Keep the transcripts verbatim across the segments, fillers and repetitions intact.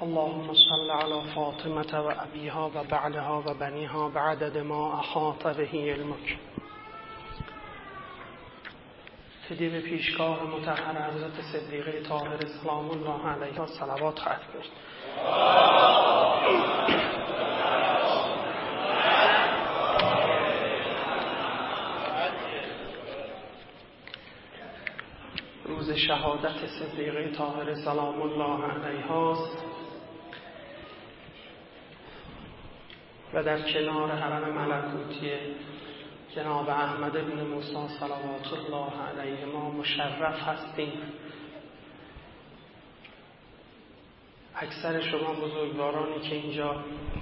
اللهم صل على فاطمة و ابیها و بعلها و بنیها بعدد ما احاط به علمک. فدی به پیشگاه مطهر حضرت صدیقه طاهره سلام الله علیها صلوات خواهد کرد. روز شهادت صدیقه طاهره سلام الله علیها است و در کنار حرم ملکوتی جناب احمد بن موسی صلوات الله علیه ما مشرف هستیم. اکثر شما بزرگوارانی که اینجا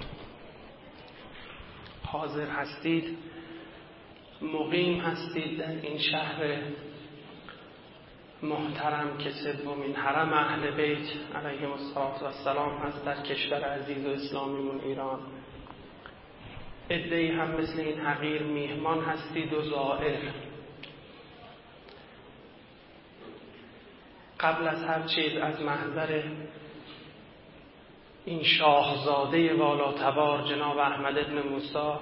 حاضر هستید مقیم هستید در این شهر محترم که سومین حرم اهل بیت علیهم السلام هست در کشور عزیز و اسلامیمون ایران. عده‌ای هم مثل این حقیر میهمان هستید و زائر. قبل از هر چیز از محضر این شاهزاده والاتبار جناب احمد بن موسی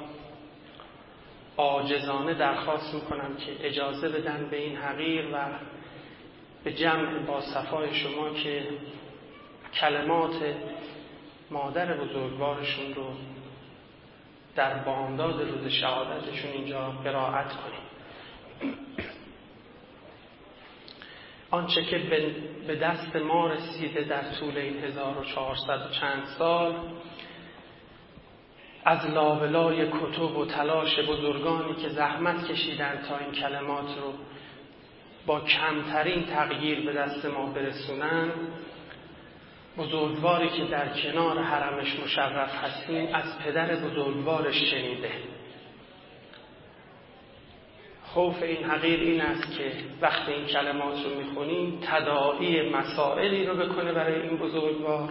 عاجزانه درخواست میکنم که اجازه بدن به این حقیر و به جمع با صفای شما که کلمات مادر بزرگوارشون رو در بامداد روز شهادتشون اینجا قرائت کنیم. آنچه که به دست ما رسیده در طول این هزار و چهارصد و چند سال از لابلای کتب و تلاش بزرگانی که زحمت کشیدن تا این کلمات رو با کمترین تغییر به دست ما برسونن، بزرگواری که در کنار حرمش مشرف هستیم از پدر بزرگوارش شنیده. خوف این حقیر این است که وقتی این کلمات رو میخونیم تداعی مسائلی رو بکنه برای این بزرگوار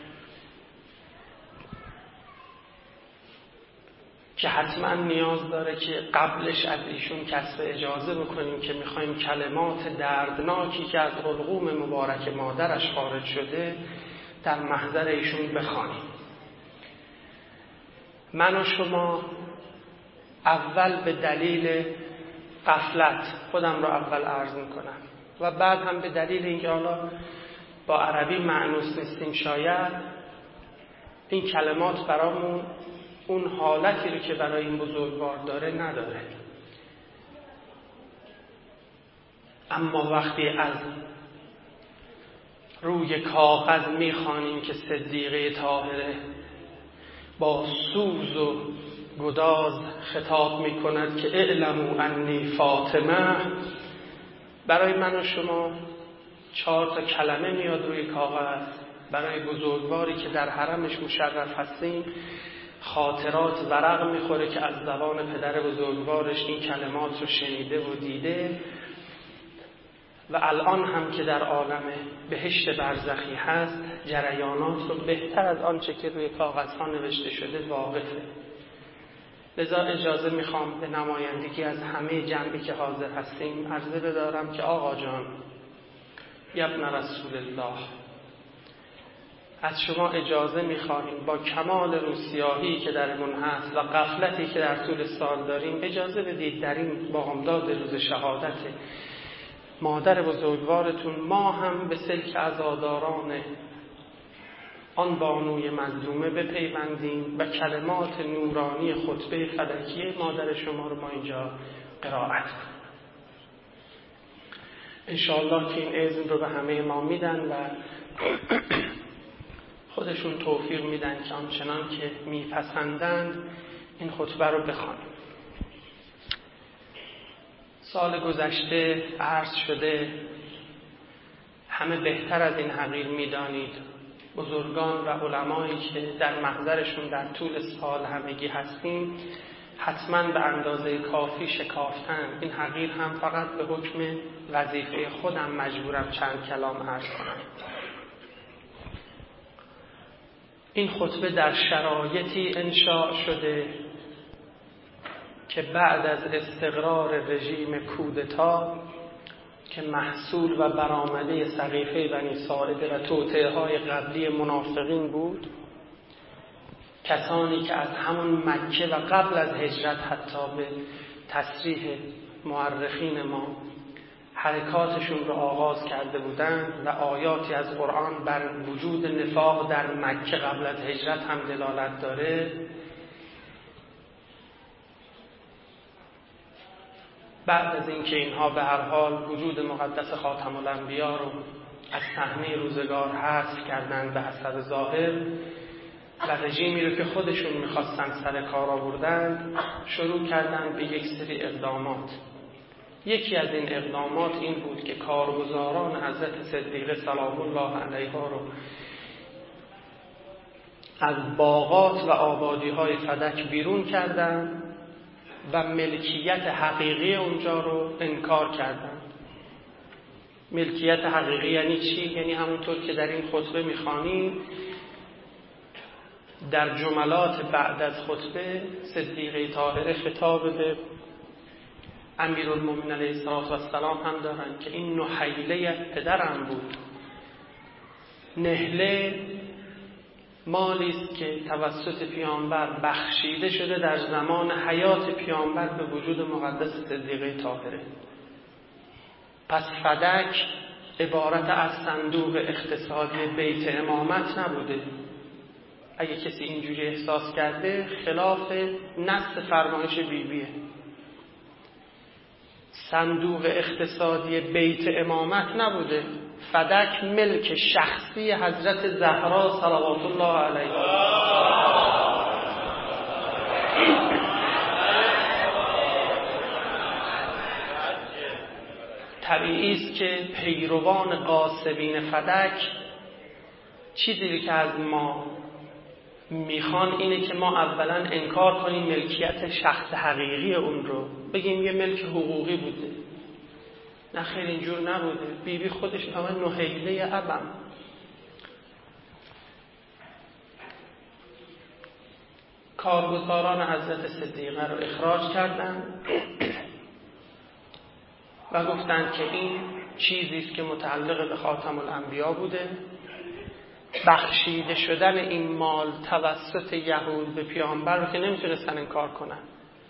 که حتما نیاز داره که قبلش از ایشون کسب اجازه بکنیم که میخوایم کلمات دردناکی که از حلقوم مبارک مادرش خارج شده در محضر ایشون بخوانیم. من و شما اول به دلیل غفلت خودم رو اول عرض میکنم و بعد هم به دلیل اینکه حالا با عربی معنوس نیستیم شاید این کلمات برامون اون حالتی رو که برای این بزرگوار داره نداره. اما وقتی از روی کاغذ میخوانیم که صدیقه طاهره با سوز و گداز خطاب میکند که اعلموا انی فاطمه، برای من و شما چهار تا کلمه میاد روی کاغذ. برای بزرگواری که در حرمش مشرف هستیم خاطرات ورق میخوره که از زبان پدر بزرگوارش این کلمات رو شنیده و دیده و الان هم که در عالم بهشت برزخی هست جریانات رو بهتر از آنچه که روی کاغذها نوشته شده واقفه. لذا اجازه میخوام به نمایندگی از همه جمعی که حاضر هستیم عرضه بدارم که آقا جان ابن رسول الله، از شما اجازه میخواهیم با کمال روسیاهی که درمون هست و غفلتی که در طول سال داریم اجازه بدید در این بامداد روز شهادت مادر بزرگوارتون ما هم به سلک عزاداران آن بانوی مظلومه بپیوندیم و کلمات نورانی خطبه فلکی مادر شما رو ما اینجا قرائت کنیم. انشاءالله که این اذن رو به همه ما میدن و خودشون توفیق میدن که آنچنان که میپسندند این خطبه رو بخوانیم. سال گذشته عرض شده همه بهتر از این حقیر میدانید بزرگان و علمایی که در محضرشون در طول سال همگی هستیم حتما به اندازه کافی شکافتن. این حقیر هم فقط به حکم وظیفه خودم مجبورم چند کلام عرض کنم. این خطبه در شرایطی انشاء شده که بعد از استقرار رژیم کودتا که محصول و برآمده سقیفه بنی ساعده و توطئه‌های قبلی منافقین بود، کسانی که از همون مکه و قبل از هجرت حتی به تصریح مورخین ما حرکاتشون رو آغاز کرده بودند و آیاتی از قرآن بر وجود نفاق در مکه قبل از هجرت هم دلالت داره. بعد از اینکه اینها به هر حال وجود مقدس خاتم الانبیا رو از صحنه روزگار حذف کردند به حسب ظاهر و رژیمی رو که خودشون میخواستن سر کار آوردن، شروع کردن به یک سری اقدامات. یکی از این اقدامات این بود که کارگزاران حضرت صدیقه سلام الله علیها رو از باغات و آبادی‌های فدک بیرون کردن و ملکیت حقیقی اونجا رو انکار کردن. ملکیت حقیقی یعنی چی؟ یعنی همونطور که در این خطبه می‌خوانیم، در جملات بعد از خطبه صدیقه طاهره خطاب به امیرالمومنین علیه السلام هم دارن که این نحیله پدرم بود. نهله مالی است که توسط پیامبر بخشیده شده در زمان حیات پیامبر به وجود مقدس صدیقه طاهره. پس فدک عبارت از صندوق اقتصادی بیت امامت نبوده. اگه کسی اینجوری احساس کرده خلاف نص فرمایش بیبیه. صندوق اقتصادی بیت امامت نبوده. فدک ملک شخصی حضرت زهرا صلوات الله علیها. طبیعی است که پیروان غاصبین فدک چیزی که از ما میخوان اینه که ما اولا انکار کنیم ملکیت شخص حقیقی اون رو، بگیم یه ملک حقوقی بوده. نه خیر، اینجور نبوده. بیبی بی خودش همه نحیله ابم. کارگزاران حضرت صدیقه رو اخراج کردن و گفتند که این چیزی است که متعلق به خاتم الانبیا بوده. بخشیده شدن این مال توسط یهود به پیامبر رو که نمیتونستن انکار کنن،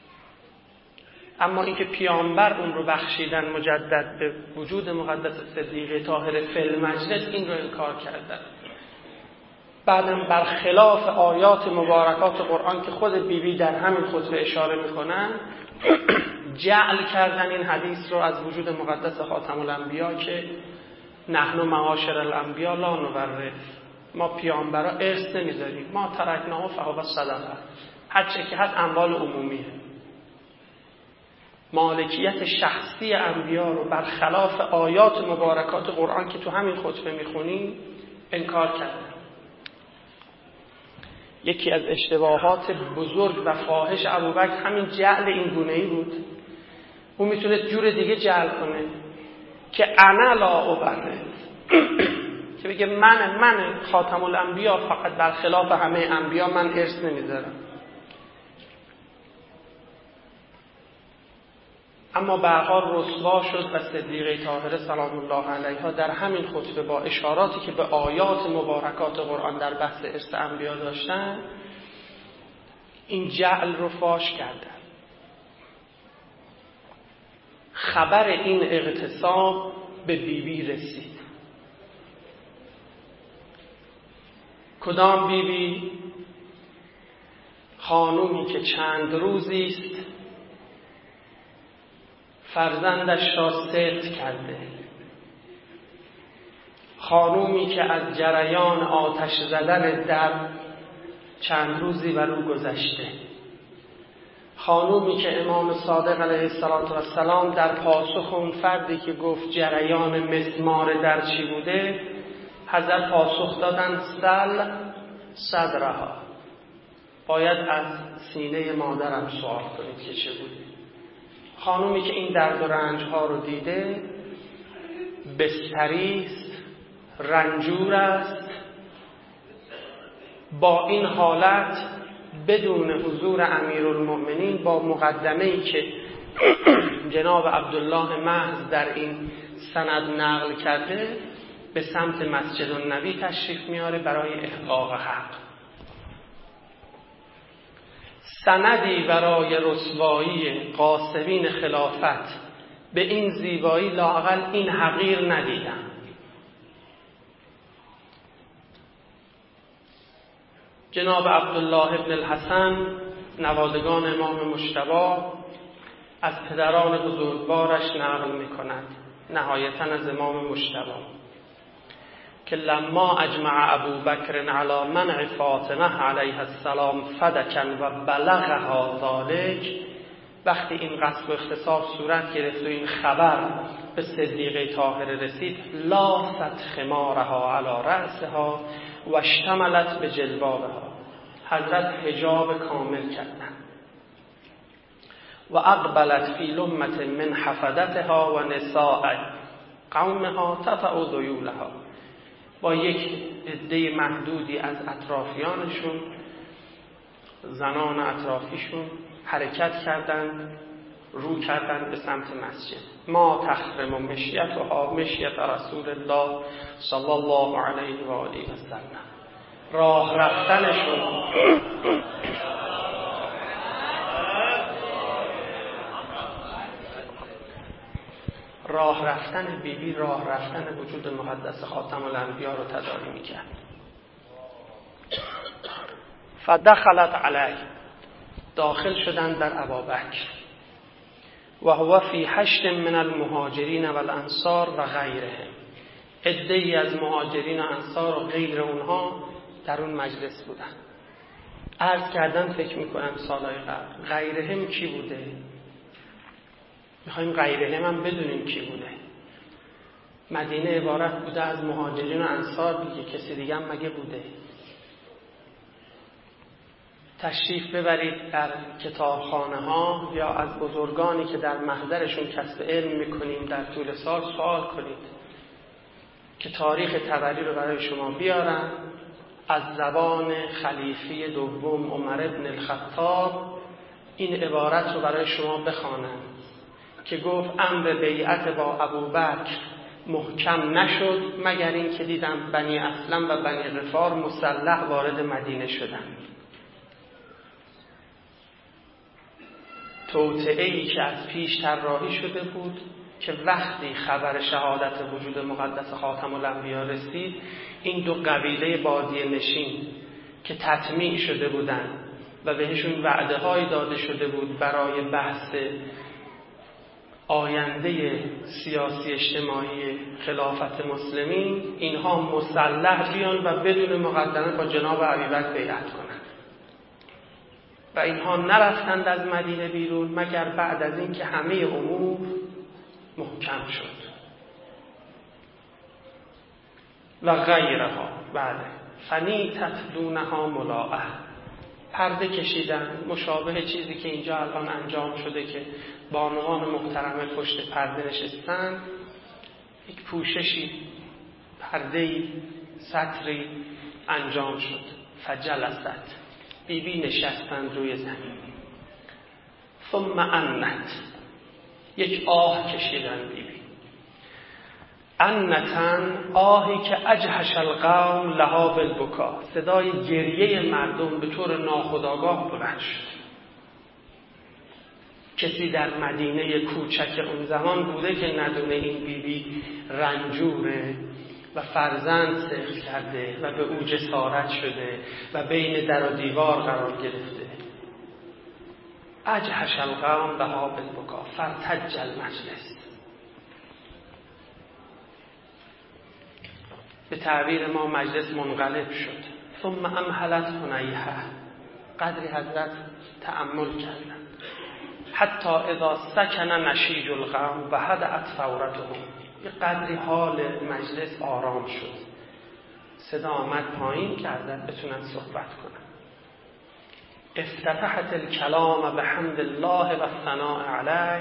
اما اینکه پیامبر اون رو بخشیدن مجدد به وجود مقدس صدیقه طاهره فی المجلس، این رو انکار کردن. بعدم برخلاف آیات مبارکات قرآن که خود بیبی بی در همین خطبه اشاره میکنن، جعل کردن این حدیث رو از وجود مقدس خاتم الانبیا که نحن معاشر الانبیا لا نورث، ما پیامبرا ارث نمیذاریم، ما ترکناه فهو صدقه، هرچه که هست اموال عمومیه. مالکیت شخصی انبیا رو برخلاف آیات مبارکات قرآن که تو همین خطبه میخونیم انکار کردن. یکی از اشتباهات بزرگ و فاحش ابوبکر همین جعل این گونه‌ای بود. اون میتونه جور دیگه جعل کنه که انا لا ابرز، که بگه من من خاتم الانبیا، فقط برخلاف همه انبیا من ارث نمیذارم. اما به هر حال رسوا شد و صدیقه طاهره سلام الله علیها در همین خطبه با اشاراتی که به آیات مبارکات قرآن در بحث ارث انبیا داشتن این جعل رو فاش کردن. خبر این اغتصاب به بیبی بی رسید. کدام بیبی بی؟ خانومی که چند روزی است فرزندش را سقط کرده، خانومی که از جریان آتش زدن در چند روزی بر او گذشته، خانومی که امام صادق علیه السلام در پاسخ اون فردی که گفت جریان مسمار در چی بوده، حضرت پاسخ دادن سل صدرها، باید از سینه مادرم سوال کنید که چه بوده. خانومی که این درد و رنج ها رو دیده، بستری است، رنجور است، با این حالت بدون حضور امیرالمؤمنین، با مقدمه‌ای که جناب عبدالله محض در این سند نقل کرده به سمت مسجد النبی تشریف میاره برای احقاق حق. سندی برای رسوایی غاصبین خلافت به این زیبایی لااقل این حقیر ندیدم. جناب عبدالله ابن الحسن نوادگان امام مجتبی از پدران بزرگوارش نقل می‌کند نهایتاً از امام مجتبی که لما اجمع ابو بکر علی منع فاطمه علیها السلام فدکن و بلغها ذالک، وقتی این قصد و اختصاص صورت گرفت و این خبر به صدیقه طاهره رسید، لاست خمارها علی رأسها و اشتملت به جلبابها، حضرت حجاب کامل کردند و اقبلت فی لمة من حفدتها و نساء قومها تطع ذیولها، با یک عده محدودی از اطرافیانشون، زنان اطرافیشون حرکت کردند، رو کردند به سمت مسجد. ما تخرم و مشیتها مشیت رسول الله صلی الله علیه و آله و سلم، راه رفتنشون راه رفتن بیبی بی راه رفتن وجود مقدس خاتم الانبیا رو تداعی میکرد. فدخلت علیه، داخل شدند در ابابکر و هو فی هشت من المهاجرین و الانصار و غیرهم، عده‌ای از مهاجرین و انصار و غیر اونها در اون مجلس بودن. عرض کردن فکر میکنم سالهای قبل غیرهم کی بوده؟ میخوایم غیرهم هم بدونیم کی بوده. مدینه عبارت بوده از مهاجرین و انصار دیگه، کسی دیگه هم مگه بوده؟ تشریف ببرید در کتابخانه ها یا از بزرگانی که در محضرشون کسب علم میکنیم در طول سال سوال کنید که تاریخ طبری رو برای شما بیارن، از زبان خلیفه دوم عمر بن الخطاب این عبارت رو برای شما بخوانند که گفت امر بیعت با ابوبکر محکم نشد مگر این که دیدم بنی اسلم و بنی غفار مسلح وارد مدینه شدند. توطئه‌ای که از پیش طراحی شده بود که وقتی خبر شهادت وجود مقدس خاتم الانبیا رسید، این دو قبیله بادیه نشین که تطمیع شده بودند و بهشون وعده هایی داده شده بود برای بحث آینده سیاسی اجتماعی خلافت مسلمین، اینها مسلح بیان و بدون مقدمه با جناب ابوبکر بیعت کنند و اینها نرفتند از مدینه بیرون مگر بعد از اینکه همه امور محکم شد. و غیرها بله فنیتت دونها ملاعه، پرده کشیدن مشابه چیزی که اینجا الان انجام شده که بانوان محترمه پشت پرده نشستن، یک پوششی پردهی سطری انجام شد. فجلست، بیبی نشستن روی زمین. ثم انت، یک آه کشیدن بیبی. انتن، آهی که اجهش القوم لها بالبکا، صدای گریه مردم به طور ناخودآگاه بلند شد. کسی در مدینه کوچک اون زمان بوده که ندونه این بیبی رنجوره و فرزند سقط کرده و به او جسارت شده و بین در و دیوار قرار گرفته. اجهش القوم لها بالبکا فارتج المجلس، به تعبیر ما مجلس منقلب شد. ثم امهلت هنیها، قدری حضرت تأمل کردند حتی اذا سکن نشیج القوم و هدأت فورتهم، یه قدری حال مجلس آرام شد، صدا آمد پایین که حضرت بتونن صحبت کنن. افتتحت الکلام بحمد الله و الثناء علیه،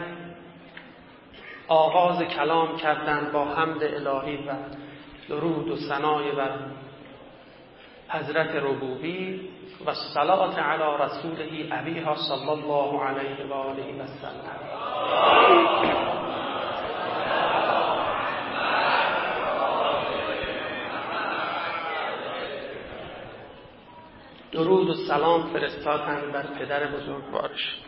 آغاز کلام کردند با حمد الهی و درود و ثنای بر حضرت ربوبی و صلات علی رسوله ابیها صلی الله علیه و آله و سلم. درود و سلام فرستادند بر پدر بزرگوارش.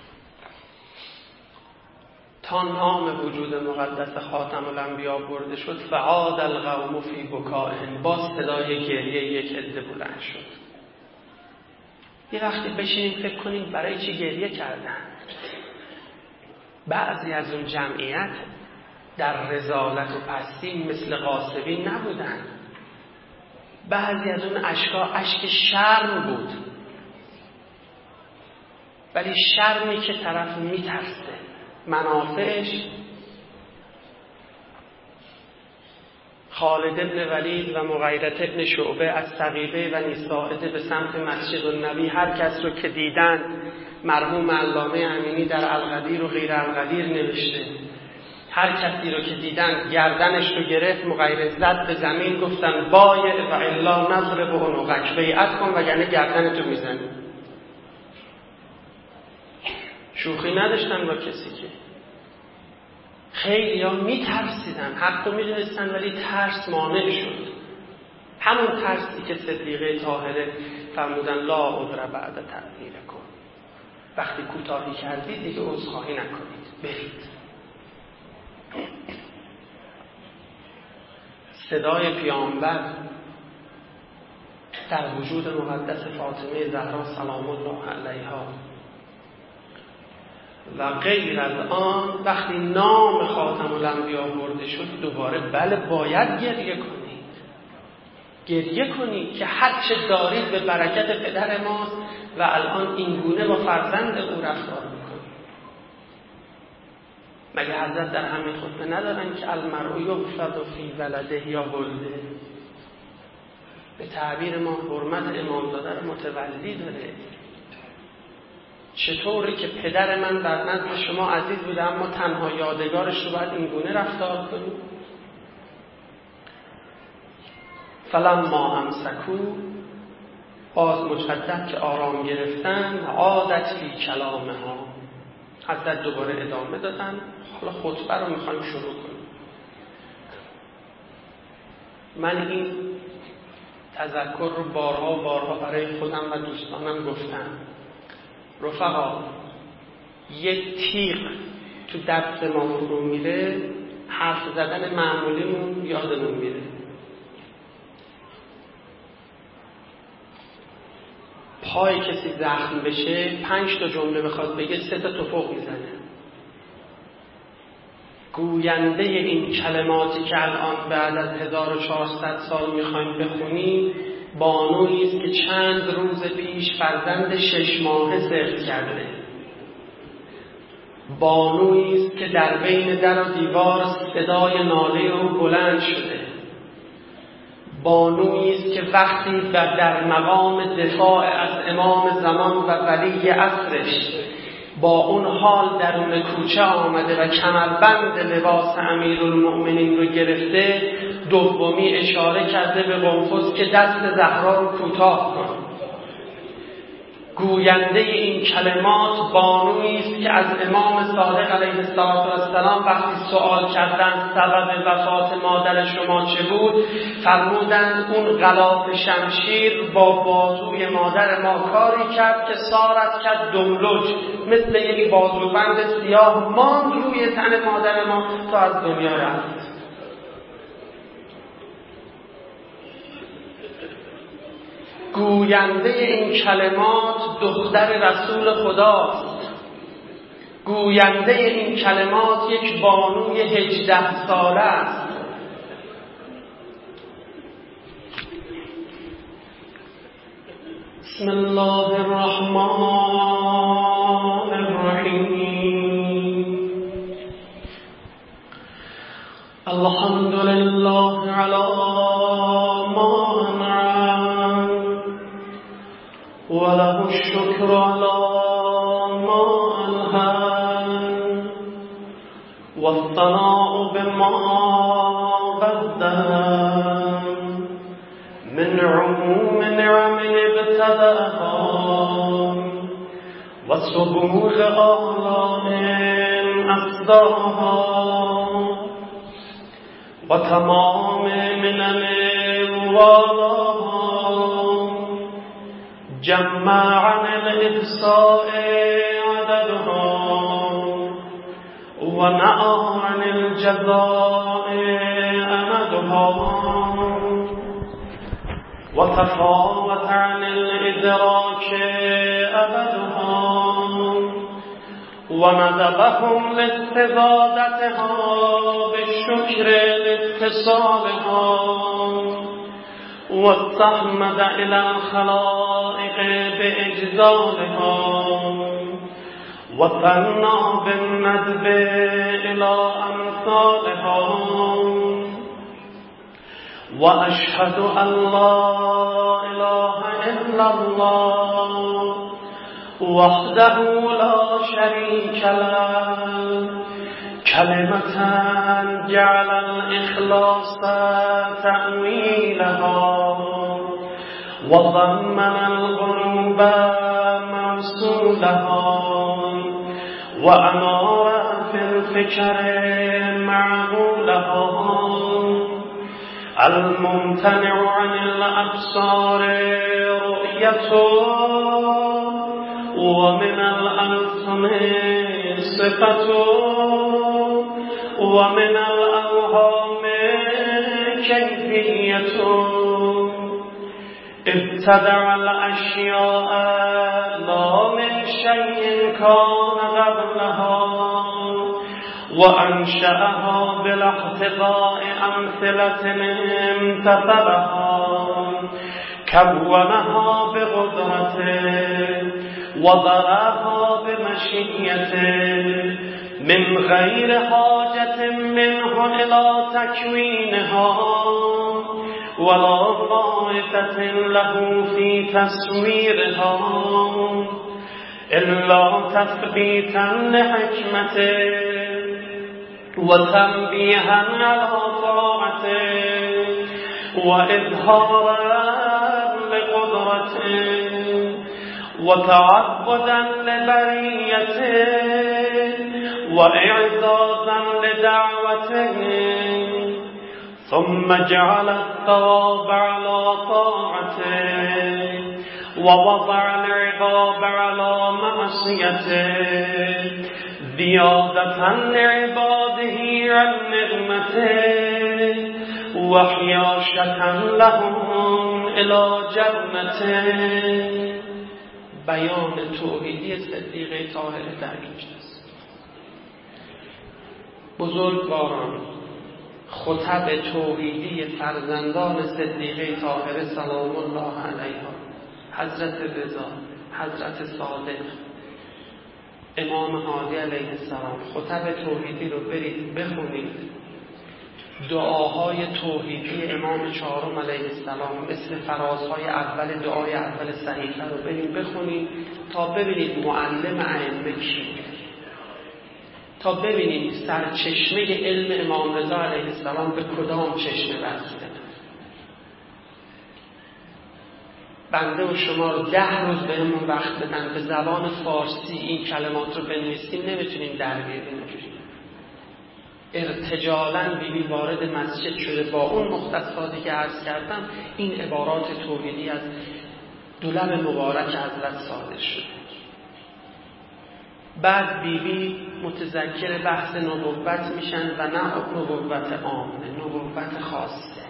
تا نام وجود مقدس خاتم الانبیا برده شد، فعاد القوم فی بکائهم، با صدای گریه یک عده بلند شد. یه وقتی بشینیم فکر کنیم برای چی گریه کردن. بعضی از اون جمعیت در رذالت و پستی مثل غاصبین نبودن. بعضی از اون اشکا اشک شرم بود، ولی شرمی که طرف میترسه منافعش. خالد ابن ولید و مغیرة ابن شعبه از سقیفه و نیساعده به سمت مسجد النبی هر کس رو که دیدن، مرحوم علامه امینی در القدیر و غیر القدیر نوشته، هر کسی رو که دیدن گردنش رو گرفت، مغیره زد به زمین، گفتن بایع و الا نضرب عنقک، بیعت کن وگرنه گردنتو میزنی. شوخی نداشتن با کسی که خیلی ها میترسیدن، حق رو میدونستن ولی ترس مانع شد. همون ترسی که صدیقه طاهره فرمودن لا عذر بعد تعبیر کن، وقتی کوتاهی کردید دیگه عذرخواهی نکنید، برید. صدای پیامبر در وجود مقدس فاطمه زهرا سلام الله علیها و غیر از آن، وقتی نام خاتم الانبیا برده شد، دوباره بله باید گریه کنید، گریه کنید که هر چه دارید به برکت پدر ماست و الان این گونه با فرزند او رفتار میکنید. مگه حضرت در همین خطبه ندارن که المرء یغفر فی ولده یا ولده؟ به تعبیر ما حرمت امامزاده رو متولی داره. چطوری که پدر من در نزد شما عزیز بوده اما تنها یادگارش رو باید این گونه رفتار کنیم؟ فلما امسکو، باز مجدد که آرام گرفتن، عادت فی کلامها، حضرت دوباره ادامه دادن. حالا خطبه رو میخوایم شروع کنیم. من این تذکر رو بارها و بارها برای خودم و دوستانم گفتم. رفقا، یک تیغ تو دست ما فرو میره، حرف زدن معمولیمون یادمون میره. پای کسی زخم بشه، پنج تا جمله بخواد بگه، سه تا توفق میزنه. گوینده این کلماتی که الان بعد از هزار و چهارصد سال میخوایم بخونیم، بانویی است که چند روز پیش فرزند شش ماهه ذبح کرده. بانویی است که در بین در و دیوار صدای ناله او بلند شده. بانویی است که وقتی و در مقام دفاع از امام زمان و ولی عصرش با اون حال درون کوچه آمده و کمربند لباس امیرالمؤمنین رو گرفته، دومی اشاره کرده به قنفذ که دست زهرا رو کوتاه کن. گوینده این کلمات بانویی است که از امام صادق علیه السلام وقتی سوال کردند سبب وفات مادر شما چه بود، فرمودند اون غلاف شمشیر با بازوی مادر ما کاری کرد که سارت کرد دملج، مثل یک بازوبند سیاه ماند روی تن مادر ما تا از دنیا رفت. گوینده این کلمات دختر رسول خداست. گوینده این کلمات یک بانوی هجده ساله است. بسم الله الرحمن الرحیم. الحمد لله علی ما انعم وله الشكر على ما ألهم والثناء بما قدم من عموم نعم ابتدأها وسبوغ آلاء أصداها وتمام منن والاها جمع عن الإحصاء عددها ونأى عن الجزاء أمدها وتفاوت عن الإدراك أبدها وندبهم لاستزادتها بالشكر لاتصالها واستحمد إلى الخلائق بإجزالها وثنى بالندب إلى أمثالها وأشهد أن لا إله إلا الله وحده لا شريك له كلمة جعل الإخلاص تأويلها وضمن القلوب موصولها وأنار في الفكر معقولها الممتنع عن الأبصار رؤيته ومن الألسن صفته ومن الأوهام كيفيته ابتدع الأشياء لا من شيء كان قبلها وأنشأها بالاحتضاء أمثلة امتثلها كونها بقدرته وضرها بمشيته من غير حاجة منه إلى تكوينها ولا فائدة له في تصويرها إلا تثبيتا لحكمته وتنبيها على طاعته وإظهارا لقدرته وتعبدا لبريته وإعزازا لدعوته ثم جعل الثواب على طاعته ووضع العقاب على معصيته زيادة لعباده عن نعمته وحياشة لهم إلى جنته. بیان توحیدی صدیقه طاهره در اینجاست. بزرگواران خطب توحیدی فرزندان صدیقه طاهره سلام الله علیها، حضرت رضا، حضرت صادق، امام هادی علیه السلام، خطب توحیدی رو برید بخونید. دعاهای توحیدی امام چهارم علیه السلام مثل فرازهای اول دعای اول صحیفه رو برید بخونید تا ببینید معلم ائمه کیه، تا ببینید سرچشمه علم امام رضا علیه السلام به کدام چشمه وصله. بنده و شما رو ده روز بهمون وقت بدن به زبان فارسی این کلمات رو بنویسیم نمیتونیم در بیاریم. ارتجالاً بیبی وارد مسجد شده با اون مختصاتی که عرض کردم، این عبارات توحیدی از دو لب مبارک حضرت صادر شده. بعد بیبی متذکر بحث نبوت میشن و نه نبوت عامه، نبوت خاصه.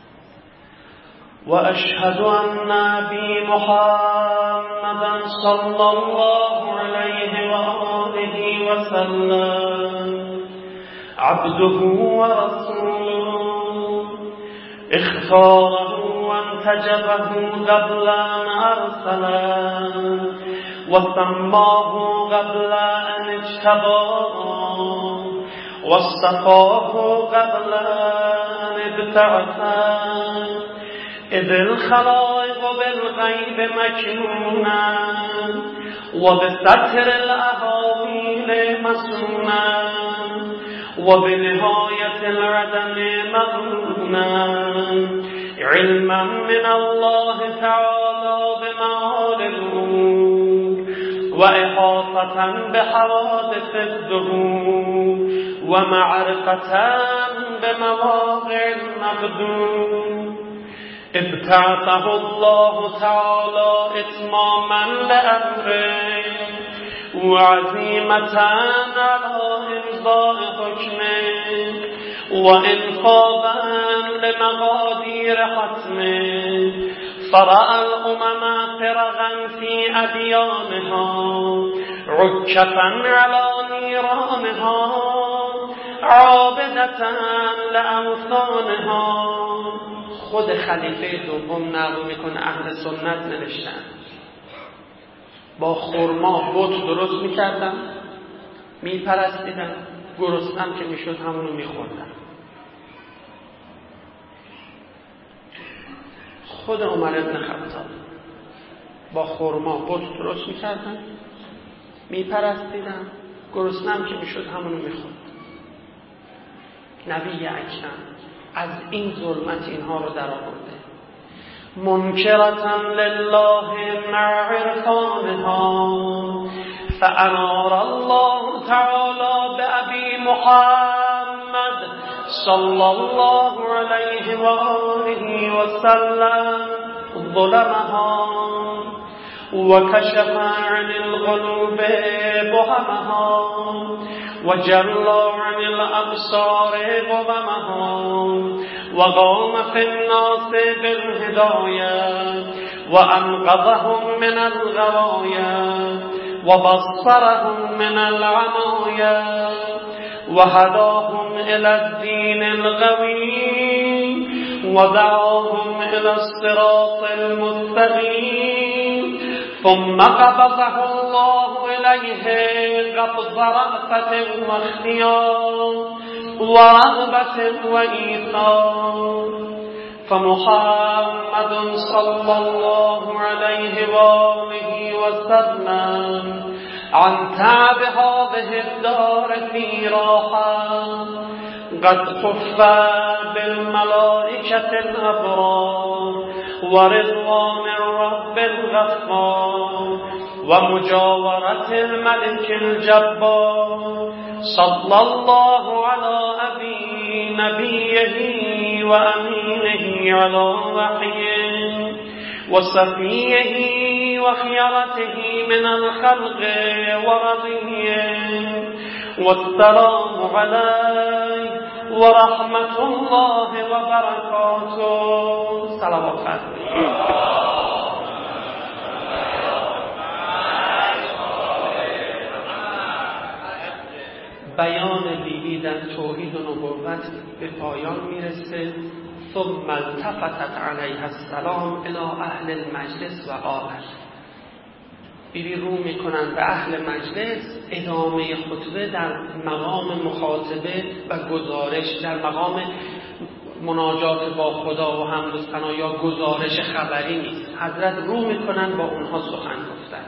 و اشهد ان نبی محمد صلی الله علیه و آله و سلم عبده و رسوله اختاره و انتجبه قبل ان ارسله و سماه قبل ان اجتباه و اصطفاه قبل ان ابتعثه اذ الخلائق بالغیب مکنونا و بستر الاهاویل مسونا و بنهایت العدم مظنونا علما من الله تعالى بمعال الامور و احاطه إحاطة بحوادث الدهور ومعرفة بمواقع المبدور ابتعثه الله تعالى إتماما لأمره وعزيمة على إمضاء حكمه وإنفاذا لمقادير حتمه فرأى الأمم فرغا في أديانها عكفا على نيرانها عابدة لأوثانها. خود خلیفه دوم نقل میکنه اهل سنت نوشتن با خرما بت درست میکردن، میپرستیدن، گرسنم که میشد همونو میخوردن. خود عمر بن خطاب با خرما بت درست میکردن، میپرستیدن، گرسنم که میشد همونو میخورد. نبی اکرم از این ظلمت اینها رو در آورده. منکرة لله مع عرفانها فأنار الله تعالى بأبي محمد صلى الله عليه وآله وسلم ظلمها وكشف عن القلوب بهمها وجل عن الأبصار غممها وقام في الناس بالهداية وأنقذهم من الغوايا وبصرهم من العمايا وهداهم إلى الدين القويم ودعاهم إلى الصراط المستقيم ثم قبضه الله إليه قبض رأفة واختيار ورغبة وإيثار فمحمد صلى الله عليه وآله وسلم عن تعب هذه الدار في راحة قد خف بالملائكة الأبرار ورضوان الرب الغفار ومجاورة الملك الجبار صلى الله على أبي نبيه وأمينه على وحيه وصفيه وخيرته من الخلق ورضيه والسلام عليه ورحمة الله وبركاته. صلوات عليه. بیان بیبی در توحید و نبوت به پایان میرسه. ثم التفتت علیها السلام الی اهل المجلس و قالت. بیبی رو میکنن به اهل مجلس، ادامه خطبه در مقام مخاطبه و گزارش، در مقام مناجات با خدا و حمد و ثنا یا گزارش خبری نیست. حضرت رو میکنن با اونها سخن گفتن.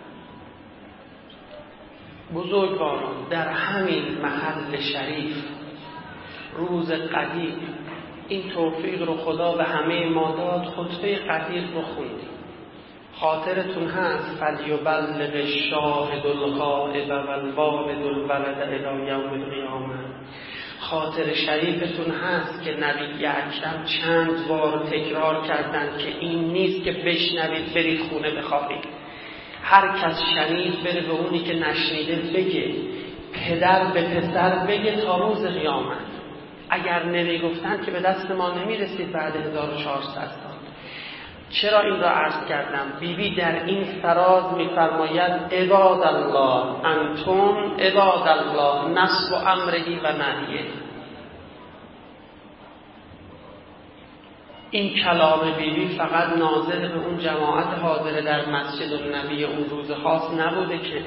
بزرگواران، در همین محل شریف روز قدیر این توفیق رو خدا به همه ما داد. خطبه قدیر رو خوندیم. خاطرتون هست فلیبلغ الشاهد الغائب والوالد الولد الی یوم القیامه. خاطر شریفتون هست که نبی اکرم چند بار تکرار کردند که این نیست که بشنوید برید خونه بخوابید. هر کس شنید بره به اونی که نشنیده بگه، پدر به پسر بگه تا روز قیامت. اگر نمیگفتن که به دست ما نمیرسید بعد هزار و چهارصد سال. چرا این را عرض کردم؟ بیبی بی در این فراز میفرماید عباد الله انتم عباد الله نصب و امرهی و نهیه. این کلام بیبی بی فقط ناظر به اون جماعت حاضر در مسجد النبی اون روز خاص نبوده که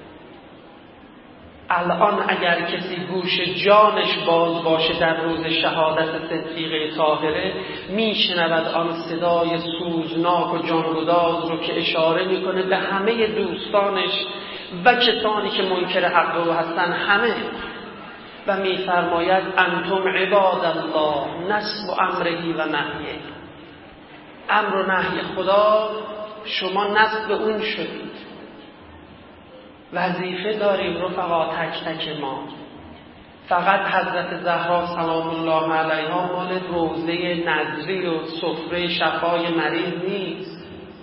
الان اگر کسی گوش جانش باز باشه در روز شهادت صدیقه طاهره میشنود آن صدای سوزناک و جانگداز رو که اشاره میکنه به همه دوستانش و کسانی که منکر حق رو هستن همه، و میفرماید انتم عباد الله نصب امرهی و نهیه. امر و نهی خدا شما نصب اون شدید. وظیفه داریم رفقا، تک تک ما. فقط حضرت زهرا سلام الله علیها مال روضه نذری و سفره شفای مریض نیست.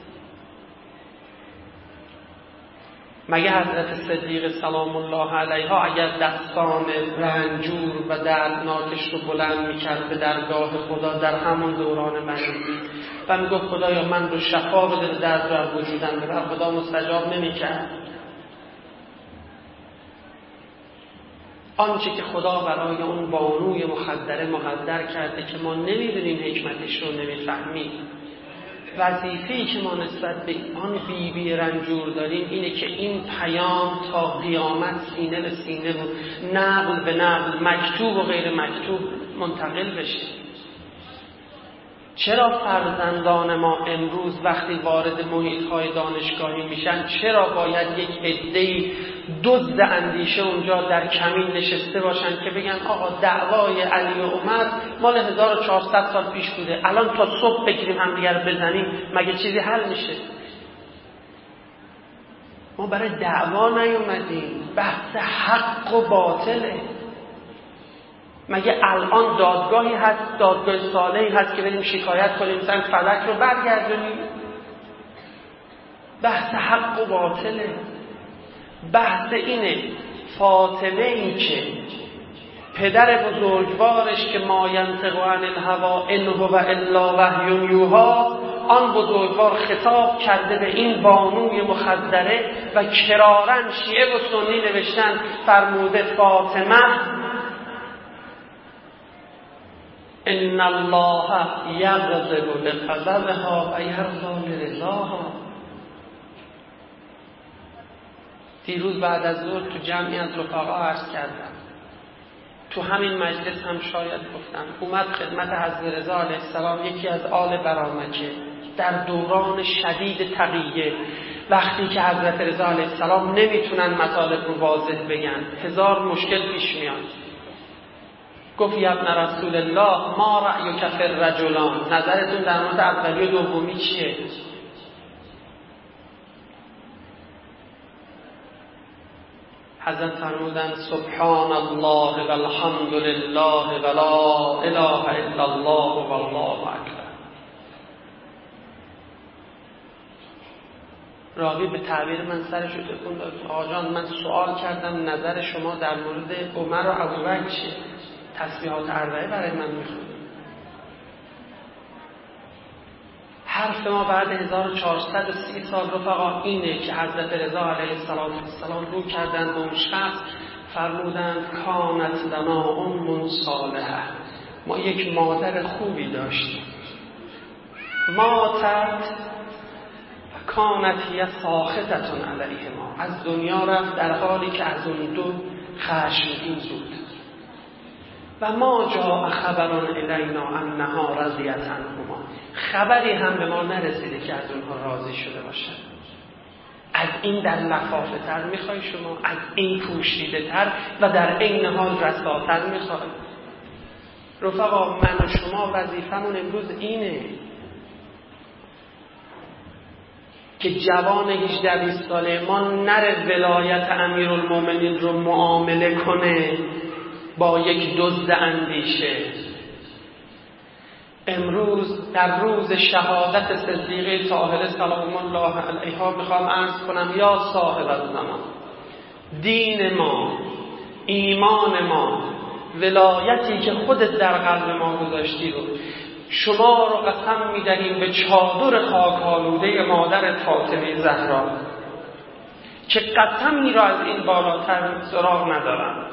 مگه حضرت صدیقه سلام الله علیها اگر دستان رنجور و دردناکش رو بلند میکرد به درگاه خدا در همون دوران مریضی و میگفت خدایا من رو شفا بده، درد رو از وجودم ببر، خدا مستجاب نمیکرد؟ آنچه که خدا برای اون بانوی مخدره مقدر کرده که ما نمیدونیم حکمتش رو، نمیفهمیم. وظیفه‌ای که ما نسبت به آن بی بی رنجور داریم اینه که این پیام تا قیامت سینه به سینه و نقل به نقل، مکتوب و غیر مکتوب منتقل بشه. چرا فرزندان ما امروز وقتی وارد محیط‌های دانشگاهی میشن چرا باید یک عده‌ای دزد اندیشه اونجا در کمین نشسته باشن که بگن آقا دعوای علی و عمر مال هزار و چهارصد سال پیش بوده، الان تا صبح بگیریم همدیگه رو بزنیم مگه چیزی حل میشه؟ ما برای دعوا نیومدیم، بحث حق و باطله. مگه الان دادگاهی هست، دادگاه صالحی هست که بریم شکایت کنیم مثلا فلک رو برگردونیم؟ بحث حق و باطله. بحث اینه فاطمه این که پدر بزرگوارش که ما ینطق عن الهوی ان هو الا وحی یوحی، آن بزرگوار خطاب کرده به این بانوی مخدره و کرارن شیعه و سنی نوشتن فرموده فاطمه ان الله یغضب لغضبها و یرضی لرضاها. دیروز بعد از ظهر تو جمعی از رفقا عرض کردم، تو همین مجلس هم شاید گفتم، اومد خدمت حضرت رضا علیه السلام یکی از آل برامکه در دوران شدید تقیه، وقتی که حضرت رضا علیه السلام نمیتونن مطالب رو واضح بگن، هزار مشکل پیش میاد. گفت یا ابن رسول الله ما رأیک فی الرجلان، نظرتون در مورد اولی و دومی چیه؟ حضرت فرمودن سبحان الله و الحمد لله و لا اله الا الله و الله اکبر. راوی به تعبیر من سرش رو تکون داد، آقا جان من سوال کردم نظر شما در مورد عمر و ابوبکر چیه؟ تسبیحات اربعه برای من میخونید. حرف ما بعد هزار و چهارصد و سی سال رفقا اینه که حضرت رضا علیه السلام رو کردن به اون شخص، فرمودند کانت لنا ام صالحه، ما یک مادر خوبی داشتیم، ماتت و کانت هی ساخطتون علیه ما، از دنیا رفت در حالی که از اون دو خشمگین بود. و ما جاء خبران الینا انها رضیت عنهما، خبری هم به ما نرسیده که از اونها راضی شده باشن. از این در لفافه تر میخوای شما؟ از این پوشیده تر و در عین حال رساتر میخوای؟ رفقا من و شما وظیفمون امروز اینه که جوان هجده بیست ساله ما نره ولایت امیرالمومنین رو معامله کنه با یک دزد اندیشه. امروز در روز شهادت صدیقه طاهره سلام الله علیها میخوام عرض کنم یا صاحب الزمان، دین ما، ایمان ما، ولایتی که خودت در قلب ما گذاشتی رو شما رو قسم میدهیم به چادر خاک آلوده مادر فاطمه زهرا که قسمی را از این بالاتر سراغ ندارم.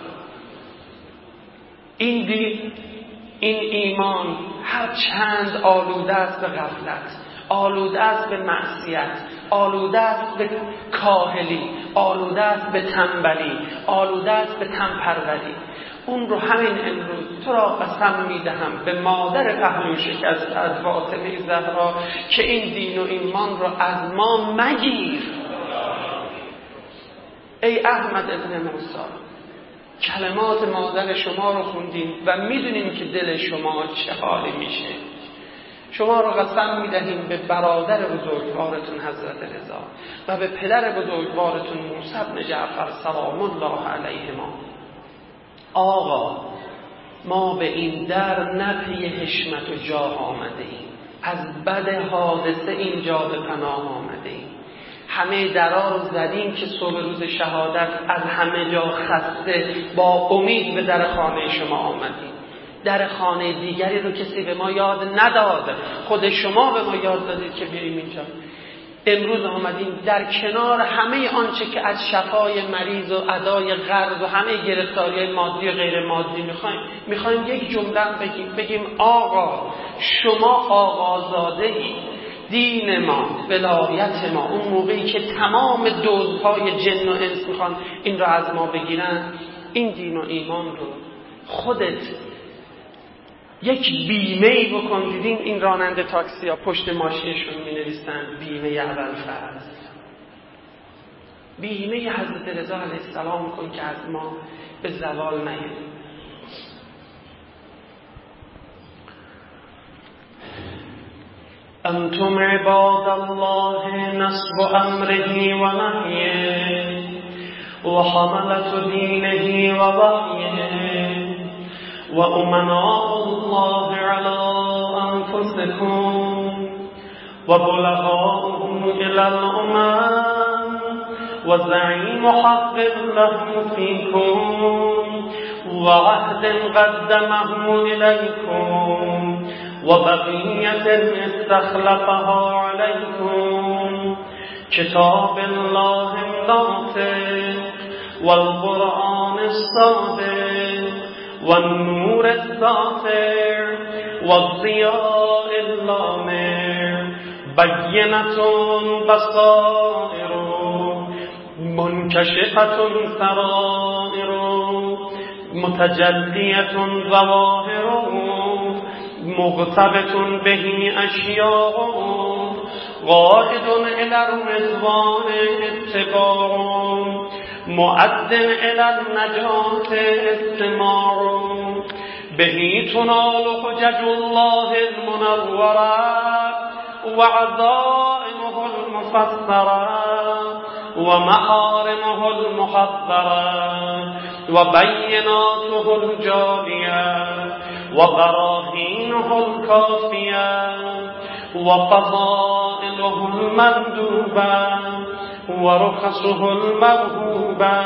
این دین، این ایمان هر چند آلوده است به غفلت، آلوده است به معصیت، آلوده است به کاهلی، آلوده است به تنبلی، آلوده است به تنپروری، اون رو همین امروز تو را قسم میدهم به مادر پهلو شکست از فاطمه زهرا که این دین و ایمان رو از ما مگیر. ای احمد ابن موسی، کلمات مادر شما رو خوندیم و میدونیم که دل شما چه حالی میشه. شما رو قسم میدهیم به برادر بزرگوارتون حضرت رضا و به پدر بزرگوارتون موسی بن جعفر سلام الله علیهما. آقا ما به این در نه پی حشمت و جاه آمده ایم، از بد حادثه اینجا به پناه آمده ایم. همه درا رو زدیم که صبح روز شهادت از همه جا خسته با امید به در خانه شما آمدیم. در خانه دیگری رو کسی به ما یاد نداد، خود شما به ما یاد دادید که بیاییم اینجا. امروز آمدیم در کنار همه آنچه که از شفای مریض و ادای قرض و همه گرفتاری‌های مادی و غیر مادی میخوایم میخوایم یک جمله بگیم بگیم آقا شما آقازاده‌ای دین ما، ولایت ما. اون موقعی که تمام دزدهای جن و انس میخوان این رو از ما بگیرن، این دین و ایمان رو خودت یک بیمه‌ای بکن. دیدین این راننده تاکسی ها پشت ماشینشون می نویسن بیمه اولفرض، بیمه حضرت رضا علیه السلام کن که از ما به زوال نیاد. انتم عباد الله نصب امره و نهیه و حملت دینه و وحیه و امناء الله على انفسكم و بلغاؤه الى الامم و زعیم حق له فيكم و عهد قدمه الیکم و بقیت استخلفها علیکم کتاب الله الناطق و القرآن الصادق والنور الساطع والضياء اللامع بينة بصائر منكشفة سرائر متجلية ظواهر مغتبط به أشياء قائد إلى الرضوان اتباع مؤد إلى النجاة استماع به تنال حجج الله المنورة وعزائمه المفسرة ومحارمه المحذرة وبيناته الجالية وبراهينه الكافية وفضائله المندوبة ورخصه الموهوبة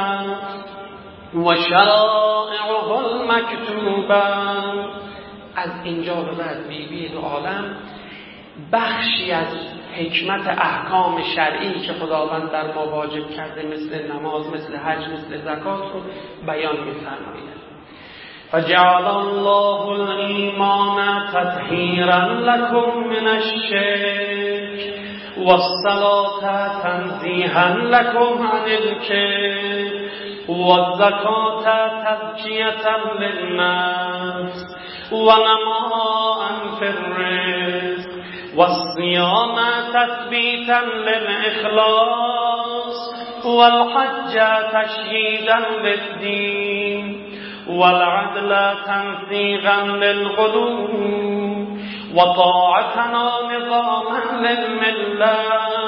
وشرائعه المكتوبة. از اینجا به بعد بیبی دو عالم بخشی از حکمت احکام شرعی که خداوند در ما واجب کرده مثل نماز، مثل حج، مثل زکات رو بیان می‌فرماید. فجعل الله الایمان تطهیرا لكم من الشرك والصلاة تنزیها لكم عن الكفر والزکاة تزکیة للنفس ونماء في الرزق والصيام تثبيتا للإخلاص والحج تشييدا للدين والعدل تنسيغا للغلو وطاعتنا نظاما للملة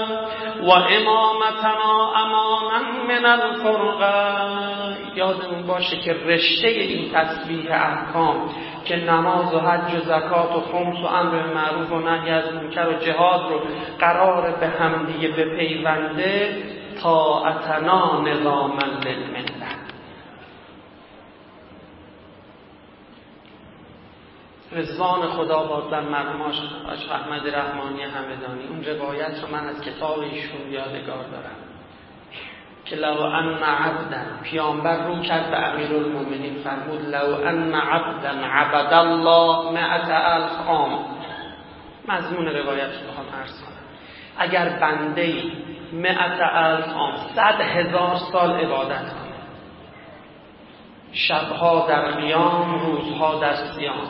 وامامتنا امانا من الفرقة. یادمون باشه که رشته این تسبیح احکام که نماز و حج و زکات و خمس و امر معروف و نهی از منکر و جهاد رو قرار به همدیگه بپیونده، طاعتنا نظاما للملة. رضوان خدا باد بر مرحوم آقا احمد رحمانی همدانی. اون روایت رو من از کتاب ایشون یادگار دارم که لو ان عبدا، پیامبر رو کرد به امیرالمومنین فرمود لو ان عبدا عبد الله مئة الف عام. مضمون روایت رو بخوام عرض کنم، اگر بنده‌ای مئة الف عام، صد هزار سال عبادت کنه، شبها در قیام، روزها در صیام،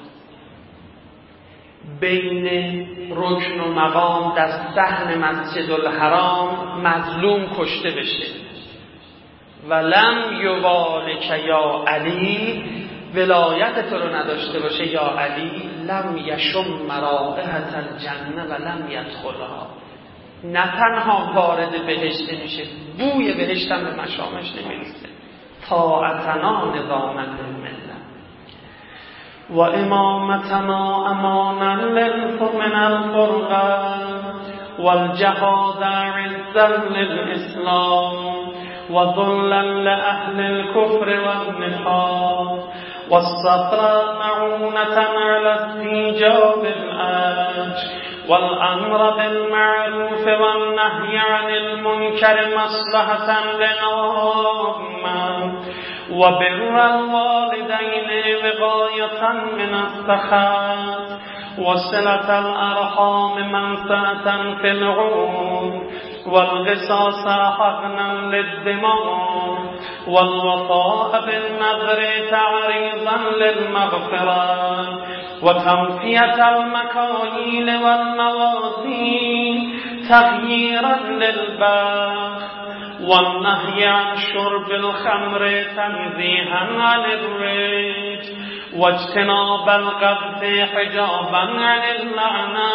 بین رکن و مقام در صحن مسجد الحرام مظلوم کشته بشه، ولم یبالک یا علی ولایت تو رو نداشته باشه یا علی، لم یشم رائحة الجنه و لم یدخلها، نه تنها وارد بهشت میشه، بوی بهشت هم به مشامش نمیرسه. طاعتنا نظامت المله و امامتنا امانا من الفرقان والجهاد عزا للاسلام وذلا لأهل الكفر والنفاق والصبر معونة على استيجاب الأجر والأمر بالمعروف والنهي عن المنكر مصلحة للأمة وبر الوالدين وغاية من السخاء وصلة الأرحام منفعة في العمر والقصاص حقنا للدماء والوفاء بالنذر تعريضا للمغفرة وتنفية المكاييل والموازين تغييرا للبخت والنهي عن شرب الخمر تنزيها عن الرج واجتناب القذف حجابا عن اللعنة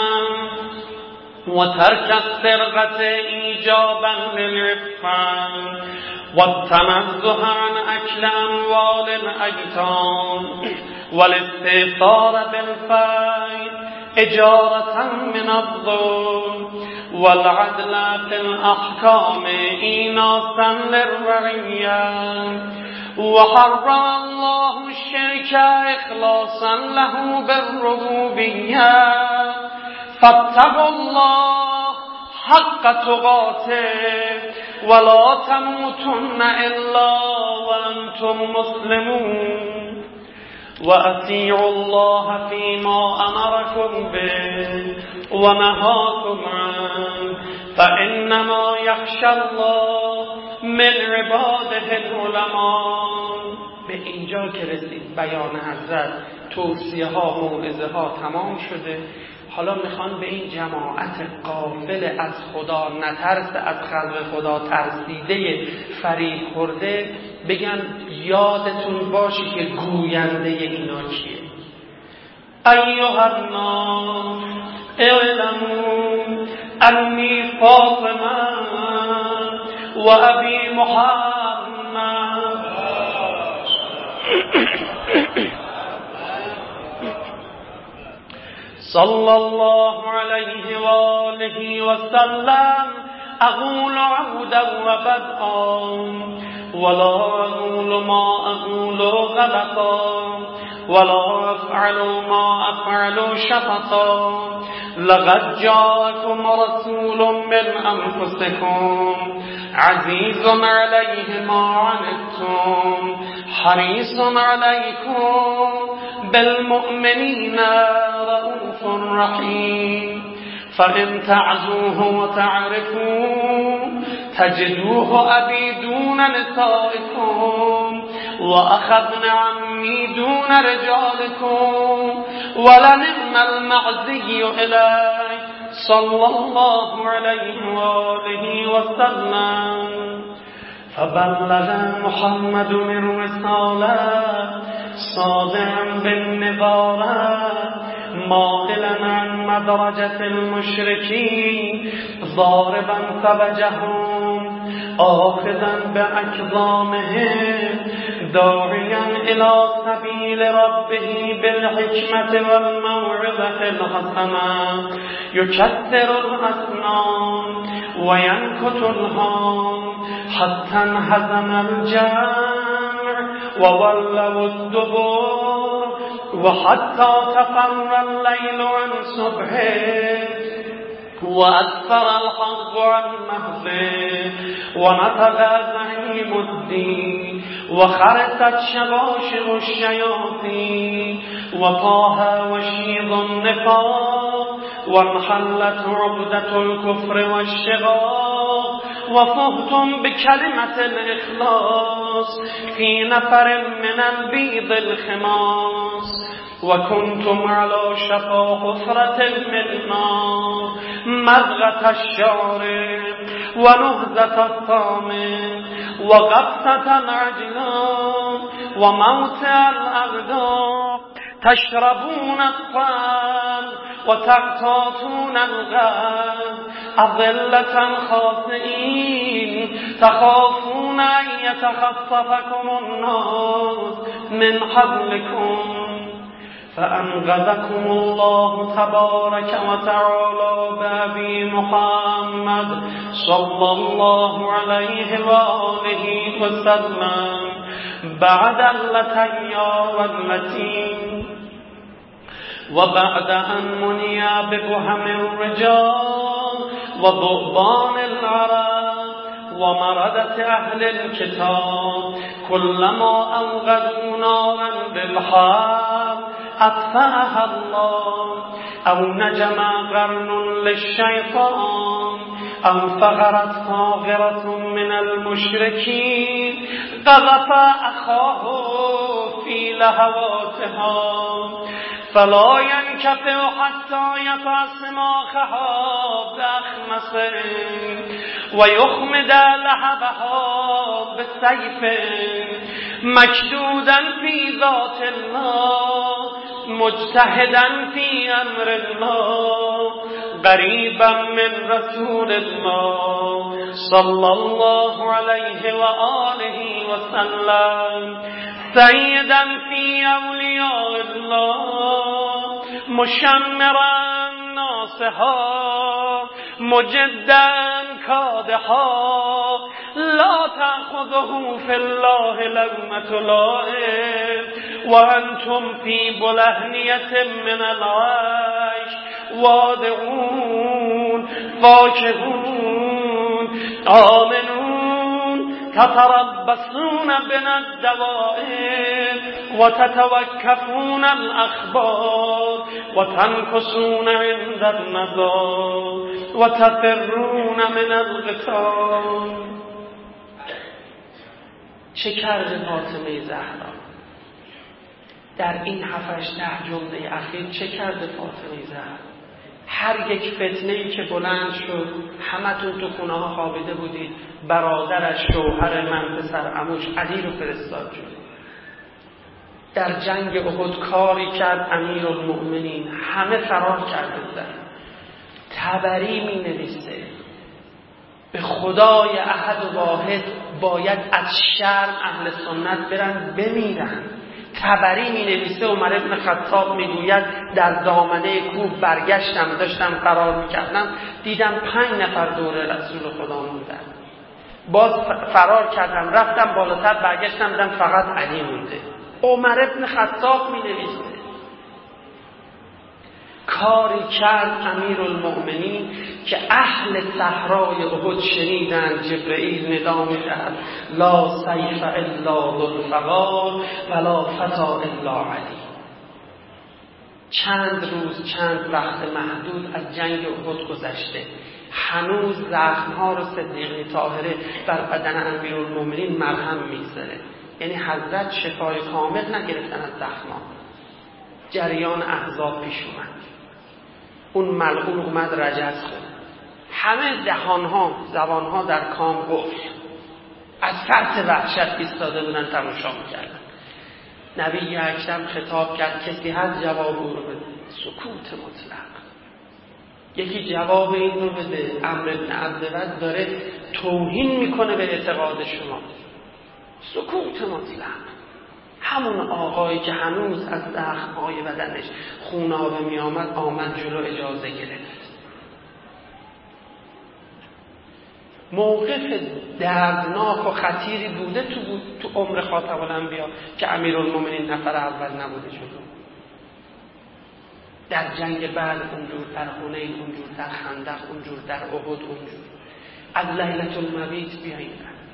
وترك السرقة إيجابا للعفان والتنزه عن أكل أموال الأيتام والاستئثار بالفيء إجارة من الظلم والعدل في الأحكام إيناسا للرعية وحرم الله الشرك إخلاصا له بالربوبية فاتقوا الله حق تقاته ولا تموتن إلا وأنتم مسلمون وأطيعوا الله فيما أمركم به ونهاكم عنه فإنما يخشى الله من عباده العلماء. به اینجا که رسید بیان حضرت، توصیه ها، موعظه ها تمام شده. حالا میخوان به این جماعت غافل از خدا، نترس از خلق خدا، ترسیده، فریب خورده، بگن یادتون باشه که گوینده اینا کیه. ایها الناس اعلموا انی فاطمه و ابی محمد صلى الله عليه وآله وسلم أقول عودا وبدءا ولا أقول ما أقول غلطا ولا أفعل ما أفعل شفقا لقد جاءكم رسول من أنفسكم عزيز عليه ما عنتم حريص عليكم بالمؤمنين رؤوف رحيم فإن تعزوه وتعرفوا تجدوه أبي دون نسائكم وأخذن عمي دون رجالكم ولنعم المعزي إليه صلى الله عليه وآله وسلم. فبلغ محمد من رسالة صادعا بالنظارة ماقلا عن مدرجة المشركين ضاربا فوجهم آخذا بأكظامهم داعيا إلى سبيل ربه بالحكمة والموعظة الحسنة يكسر الأسنان وينكت الهام حتى انهزم الجمع وولوا الدبور وحتى تفر الليل عن صبحه وأسفر الحظ عن مهده ونطق زعيم الدين وخرست شباشر الشياطين وطاها وشيض النفاق وانحلت عقدة الكفر والشغاق وفهتم بكلمة الإخلاص في نفر من البيض الخماس وكنتم على شفا حفرة من النار مضغة الشارب ونهزة الطامن وغبسة العجلان و موتع الاقدام تشربون الخمر و تقتاتون الغم اذلة خاسئین تخافون ان یتخطفکم الناس من حولکم فأنقذكم الله تبارك وتعالى بأبي محمد صلى الله عليه وآله وسلم بعد اللتيا واللتين وبعد أن مني ببهم الرجال وضبان العرب ومردة أهل الكتاب كلما أوقدوا نارا بالحرب أطفأها الله أو نجم قرن للشيطان أو فغرت فاغرة من المشركين قذف أخاه في لهواتها فلا ينكفئ حتى يفعصم أخها بأخمصه ويخمد لهبها بالسيف مشدودا في ذات الله مجتهدا في أمر الله قريبا من رسول الله صلى الله عليه وآله وسلم سيدا في أولياء الله مشمرا ناصحا مجدا كادحا لا تأخذه في الله لومة لائم وأنتم في بلهنية من العيش وادعون فاكهون آمنون تتربصون بنا الدوائر وتتوكفون الأخبار وتنكسون عند النظر وتفرون من القتال. چه کرده فاطمه زهرا در این هفتش ده جمله اخیر؟ چه کرده فاطمه زهرا؟ هر یک فتنه‌ای که بلند شد، همتون تو خونه ها خوابیده بودید، برادرش، شوهر من، پسر عموش علی رو فرستاد شد. در جنگ احد کاری کرد امیرالمؤمنین، همه فرار کرده بودن. طبری می نویسه به خدای احد و واحد باید از شرم اهل سنت برن بمیرن. طبری می نویسه عمر ابن خطاب می گوید در دامنه کوه برگشتم، داشتم فرار می کردم، دیدم پنج نفر دور رسول خدا موندن. باز فرار کردم، رفتم بالاتر، برگشتم دیدم فقط علی مونده. عمر ابن خطاب می نویسه کاری کرد امیرالمؤمنین که اهل صحرای احد شنیدند جبرئیل ندا می‌دهد لا سیف الا ذو الفقار ولا فتا الا علی. چند روز، چند وقت محدود از جنگ احد گذشته، هنوز زخم‌ها رو صدیقه طاهره بر بدن امیرالمؤمنین مرهم می‌زنه. یعنی حضرت شفای کامل نگرفتن از زخم‌ها. جریان احزاب پیش اومد، اون ملعون اومد رجز خود، همه دهانها، زبانها در کام گفت، از فرط وحشت ایستاده بودن تماشا می‌کردن. نبی اکرم خطاب کرد کسی هست جواب او رو بده. سکوت مطلق. یکی جواب این رو بده. عمرو بن عبدود داره توهین میکنه به اعتقاد شما. سکوت مطلق. همون آقایی که هنوز از زخم‌های بدنش خونابه می آمد آمد جلو اجازه گرفت. موقف دردناک و خطیری بوده تو, بود تو عمر خاتم الانبیا که امیرالمومنین نفر اول نبوده جلو. در جنگ بعد اونجور، در حنین اونجور، در خندق اونجور، در احد اونجور. از لیلة المبیت بیایین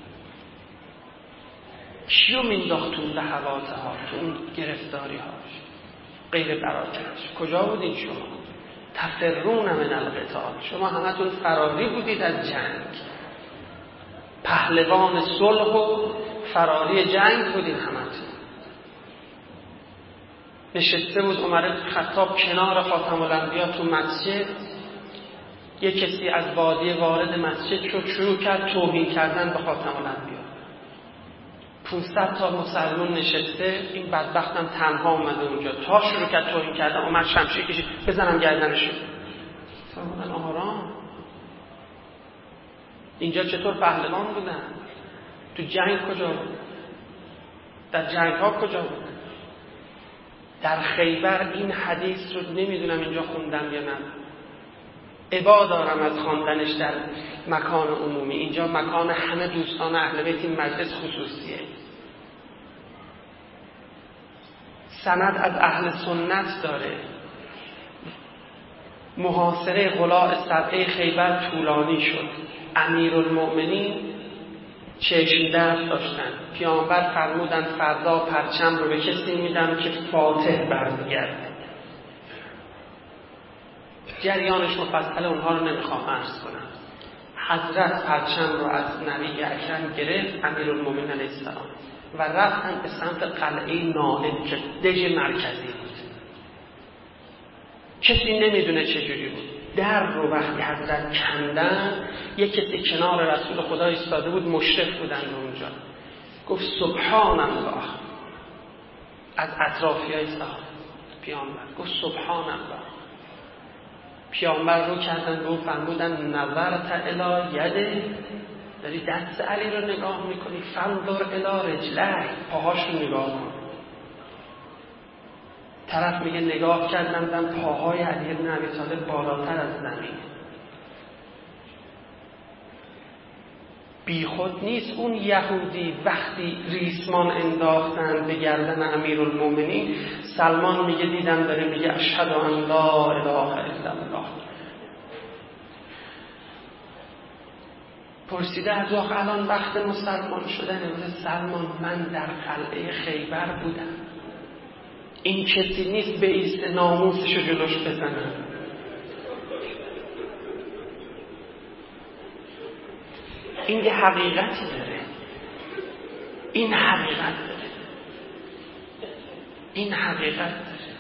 کیو مینداخت تو لحظاته ها، تو اون گرفتاری هاش، غیر برادرش؟ کجا بودین شما؟ تفرون من القتال. شما همتون فراری بودید از جنگ، پهلوان صلح و فراری جنگ بودین همتون. نشسته بود عمر بن خطاب کنار خاتم الانبیا تو مسجد، یک کسی از بادیه وارد مسجد شد، شروع کرد توهین کردن به خاتم الانبیا. پانصد تا مسلمان نشسته، این بدبختم تنها اومده اونجا، تا شروع کرد توهین کردن اومد شمشیر کشید بزنم گردنشو. فرمودن آرام. اینجا چطور پهلوان بودن؟ تو جنگ کجا بودن؟ در جنگ ها کجا بودن؟ در خیبر این حدیث رو نمیدونم اینجا خوندم یا نه، ابا دارم از خواندنش در مکان عمومی. اینجا مکان همه دوستان اهل بیت، این مجلس خصوصیه. سند از اهل سنت داره. محاصره قلاع سبعه خیبر طولانی شد. امیرالمؤمنین چشم درد داشتن. پیامبر فرمودن فردا پرچم رو به کسی میدم که فاتح برمیگرده. جریانش مفصل اونها رو نمیخوام عرض کنم. حضرت پرچم رو از نبی اکرم گرفت، امیرالمؤمنین علیه السلام، و رفتن به سمت قلعه نائل که دژ مرکزی بود. کسی نمیدونه چجوری بود. در رو وقتی حضرت کندن، یک کسی کنار رسول خدا ایستاده بود، مشرف بودن رو اونجا، گفت سبحان الله. از اطرافیای صحابه پیامبر گفت سبحان الله. پیامبر رو کردن رو فرمودن نظرت الی یده، داری دست علی رو نگاه میکنی، فنظر الی رجلک، پاهاش رو نگاه کن. طرف میگه نگاه کردم دم پاهای علی بن ابی طالب بالاتر از زمین. بی خود نیست اون یهودی وقتی ریسمان انداختن به گردن امیرالمومنین، سلمان میگه دیدم داره میگه اشهد ان لا اله الا الله. پرسیده از آخ الان وقت مسلمان شدن. سلمان من در قلعه خیبر بودم، این کسی نیست به ایست ناموسشو جلوش بزنن. این یه حقیقتی داره، این حقیقت داره، این حقیقت داره.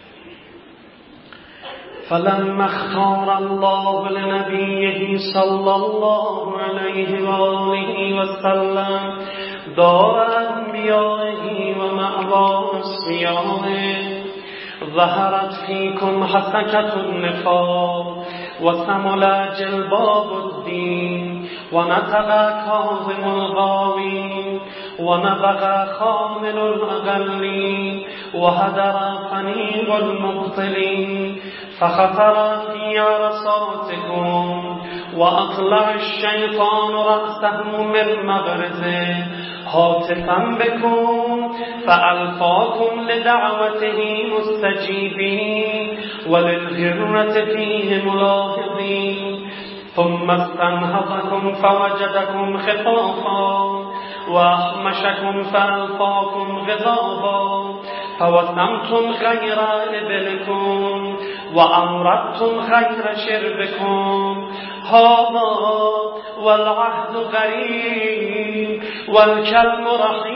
فلما اختار الله لنبیه صلی الله علیه و آله و سلم دار انبیائه و مأوا اصفیائه، ظهرت فیکم حسکت النفاق و سمل جلباب الدین و نطق کاظم الغاوی و نبغ خامل الاغلی و هدر فنیق المبطلین فخطر فی عرصاتکم و اطلع الشیطان رأسه من مغرزه هاتفا بكم فألقاكم لدعوته مستجيبين وللغرة فيه ملاحظين ثم استنهضكم فوجدكم خطافا وأحمشكم فألقاكم غضابا فوسمتم غير إبلكم وأمردتم غير شربكم هذا والعهد قريب والكلم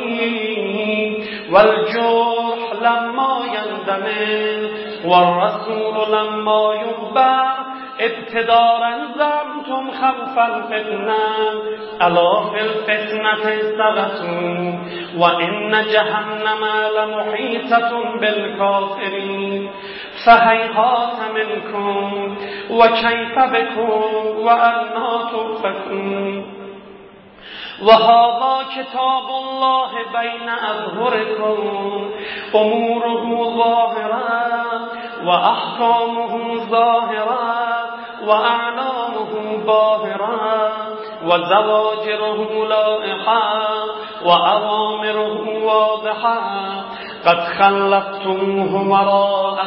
رحيم والجرح لما يندمل والرسول لما يخبر ابتدارا زعمتم خوف الفتنة ألا في الفتنة سقطوا وإن جهنم لمحيطة بالكافرين فهيهات منكم وكيف بكم وأنى تؤفكون وهذا كتاب الله بين أظهركم أموره ظاهرة وأحكامه ظاهرة وأعلامه باهرة وزواجره لائحة وأوامره واضحة قد خلفتموه وراء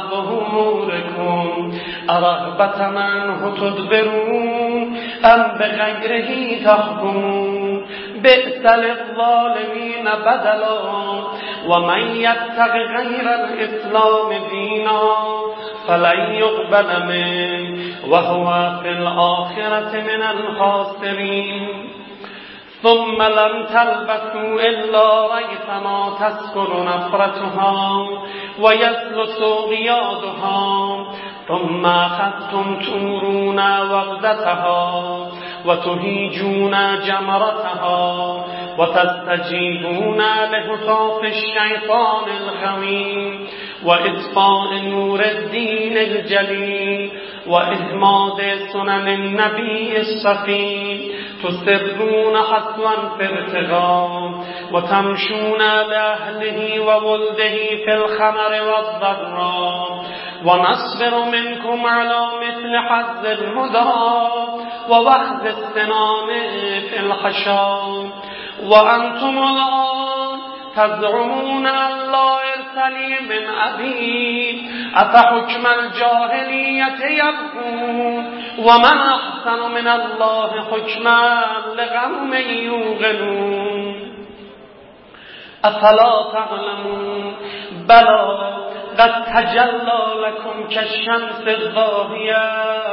ظهوركم أرغبة منه تدبرون أم بغيره تحكمون بئس للظالمين بدلا ومن يبتغ غير الإسلام دينا فلن يقبل منه وهو في الآخرة من الخاسرين ثم لم تلبثوا إلا ريثما تسكن نفرتها ويسلس غيادها ثم أخذتم تورون وغدتها وتهيجون جمرتها وتستجيبون لهتاف الشيطان الغوي وإطفاء نور الدين الجليل وإهماد سنن النبي الصفي تسرون حسوا في ارتغام وتمشون لأهله وولده في الخمر والضراء ونصبر منكم على مثل حظ المدار ووخذ السنان في الحشام وأنتم الآن تزعمون أن لا يرسلي من أبي أفحكم الجاهلية يبغون ومن أحسن من الله حكما لقوم يوقنون أفلا تعلمون بلى قد تجلى لكم كالشمس الضاحية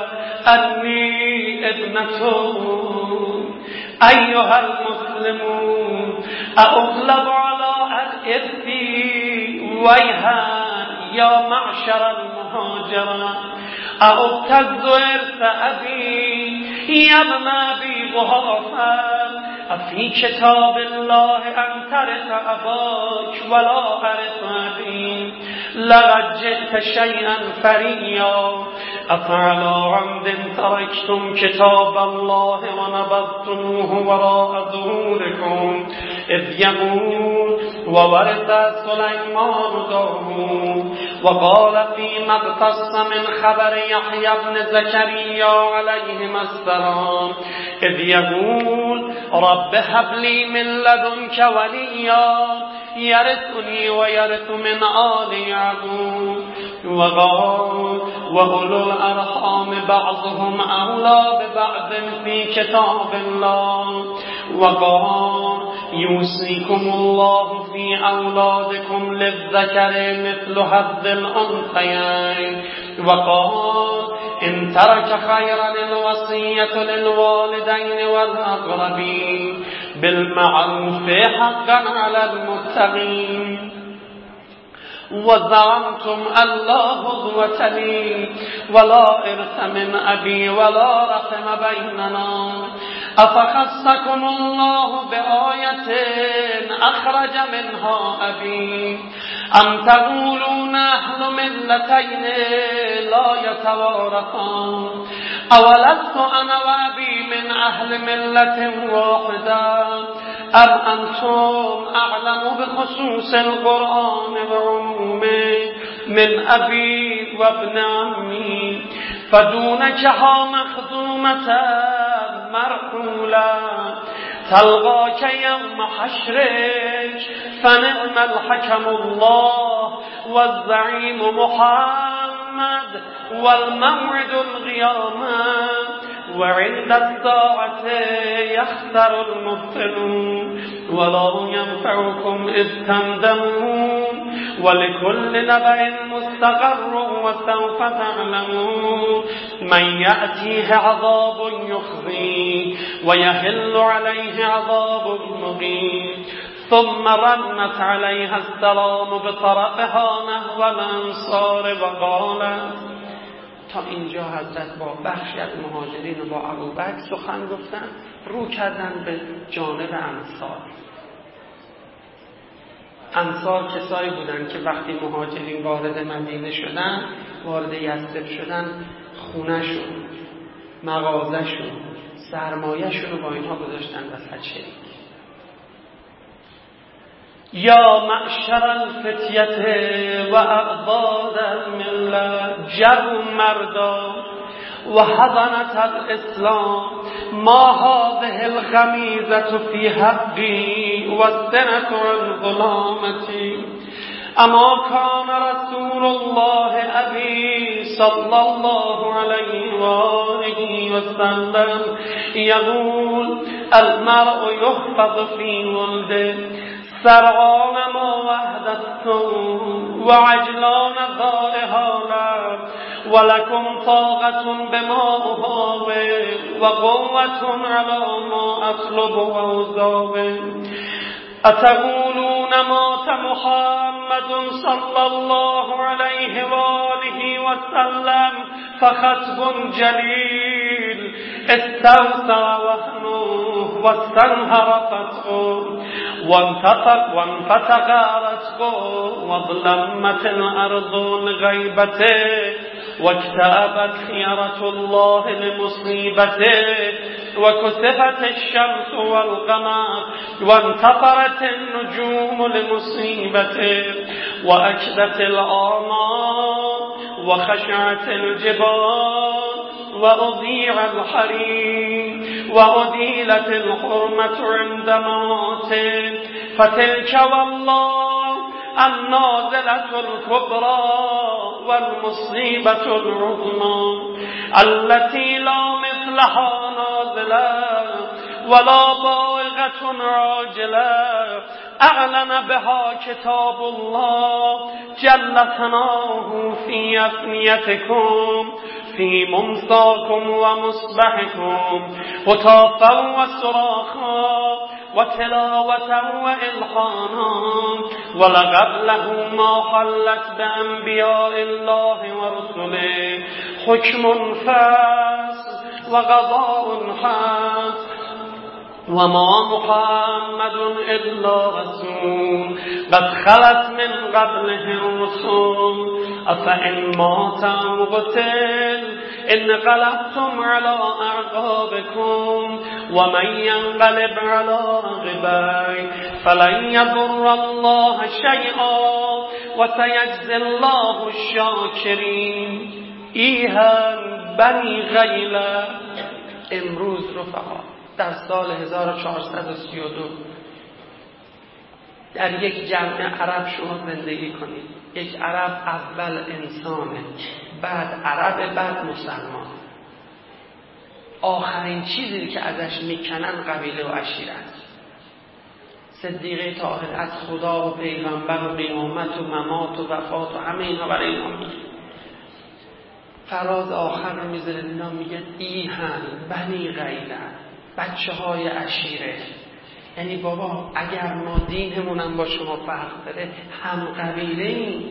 أني ابنتكم أيها المسلمون أغلب على الإرثي ويها يا معشر المهاجرة أبتز إرث أبي يا ابن أبي قحافة أفي كتاب الله أن ترث أباك ولا أرث أبي لقد جئت شيئا فريا أفعلى عمد تركتم كتاب الله ونبذتموه وراء ظهوركم إذ يقول وورث سليمان داود وقال فيما اقتص من خبر يحيى بن زكريا عليهما السلام إذ يقول رب هب لي من لدنك وليا يرثني ويرث من آل يعقوب وقال وأولو الأرحام بعضهم أولى ببعض في كتاب الله وقال يوصيكم الله في أولادكم للذكر مثل حظ الأنثيين وقال إن ترك خيرا الوصية للوالدين والأقربين بالمعروف حقا على المتقين وزعمتم أن لا هضوة لي ولا إرث من أبي ولا رحم بيننا أفخصكم الله بآية أخرج منها أبي أم تقولون أهل ملتين لا يتوارثان أولست أنا وأبي من أهل ملة واحدة أم أنتم أعلم بخصوص القرآن وعمومه من أبي وابن عمي فدونكها مخدومة مرحولة تلقاك يوم حشرك فنعم الحكم الله والزعيم محمد والموعد القيامة وعند الساعة يخسر المبطلون ولا ينفعكم إذ تندمون ولكل نبأ مستقر وسوف تعلمون من يأتيه عذاب يخزيه ويهل عليه عذاب مقيم ثم رنت عليها السلام بطرفها نحو الأنصار وقالت. تا اینجا حضرت با بخشی از مهاجرین و با ابوبکر سخن گفتن، رو کردن به جانب انصار. انصار کسایی بودن که وقتی مهاجرین وارد مدینه شدن، وارد یثرب شدن، خونه‌شون، مغازه‌شون، سرمایه‌شون رو با اینها گذاشتن وسط شریک. یا معشر الفتیه و اعضاد الملت جروا مردا و حضنت الاسلام ما هذه الغمیزة فی حقی و السنة عن ظلامتی اما کان رسول الله ابی صلی الله علیه و آله و سلم یقول المرء یحفظ فی ولده سرعان ما وحدتم و عجلان ذائحالا ولكم طاقة بما أهاوي وقوة على ما أطلب وأزاوي أتقولون مات محمد صلى الله عليه وآله وسلم فخطب جليل استوسع وهنه واستنهر فتحه وانتفق وانفتق رزقه وظلمت الأرض لغيبته واكتأبت خيرة الله لمصيبته وكسفت الشمس والقمر وانتفرت النجوم لمصيبته وأكدت الآمال وخشعت الجبال وأضيع الحريم وأديلت الحرمة عند موته فتلك والله النازلة الكبرى والمصيبة العظمى التي لا مثلها نازلة ولا بائغة عاجلة أعلن بها كتاب الله جل ثناؤه في أفنيتكم في ممساكم ومصبحكم هتافا وصراخا وتلاوة وإلحانا ولقد له ما حلت بأنبياء الله ورسله حكم فاصل وقضاء حق وما محمد إلا رسول قد خلت من قبله الرسل أفإن مات أو قتل انقلبتم على أعقابكم ومن ينقلب على عقبيه فلن يضر الله شيئا وسيجزي الله الشاکرین. ایها بنی غیلة. امروز رفقا در سال هزار و چهارصد و سی و دو در یک جمع عرب شما زندگی کنید. یک عرب اول انسانه، بعد عرب، بعد مسلمان. آخرین چیزی که ازش میکنن قبیله و عشیرت. صدیقه طاهر از خدا و پیغمبر و قیامت و ممات و وفات و همه اینا برای اینا میگه. فراز آخر رو میذاره اینا میگه ایهن بنی غیلة، بچه های عشیره. یعنی بابا اگر ما دینمونم با شما فرق داره هم قبیله ایم.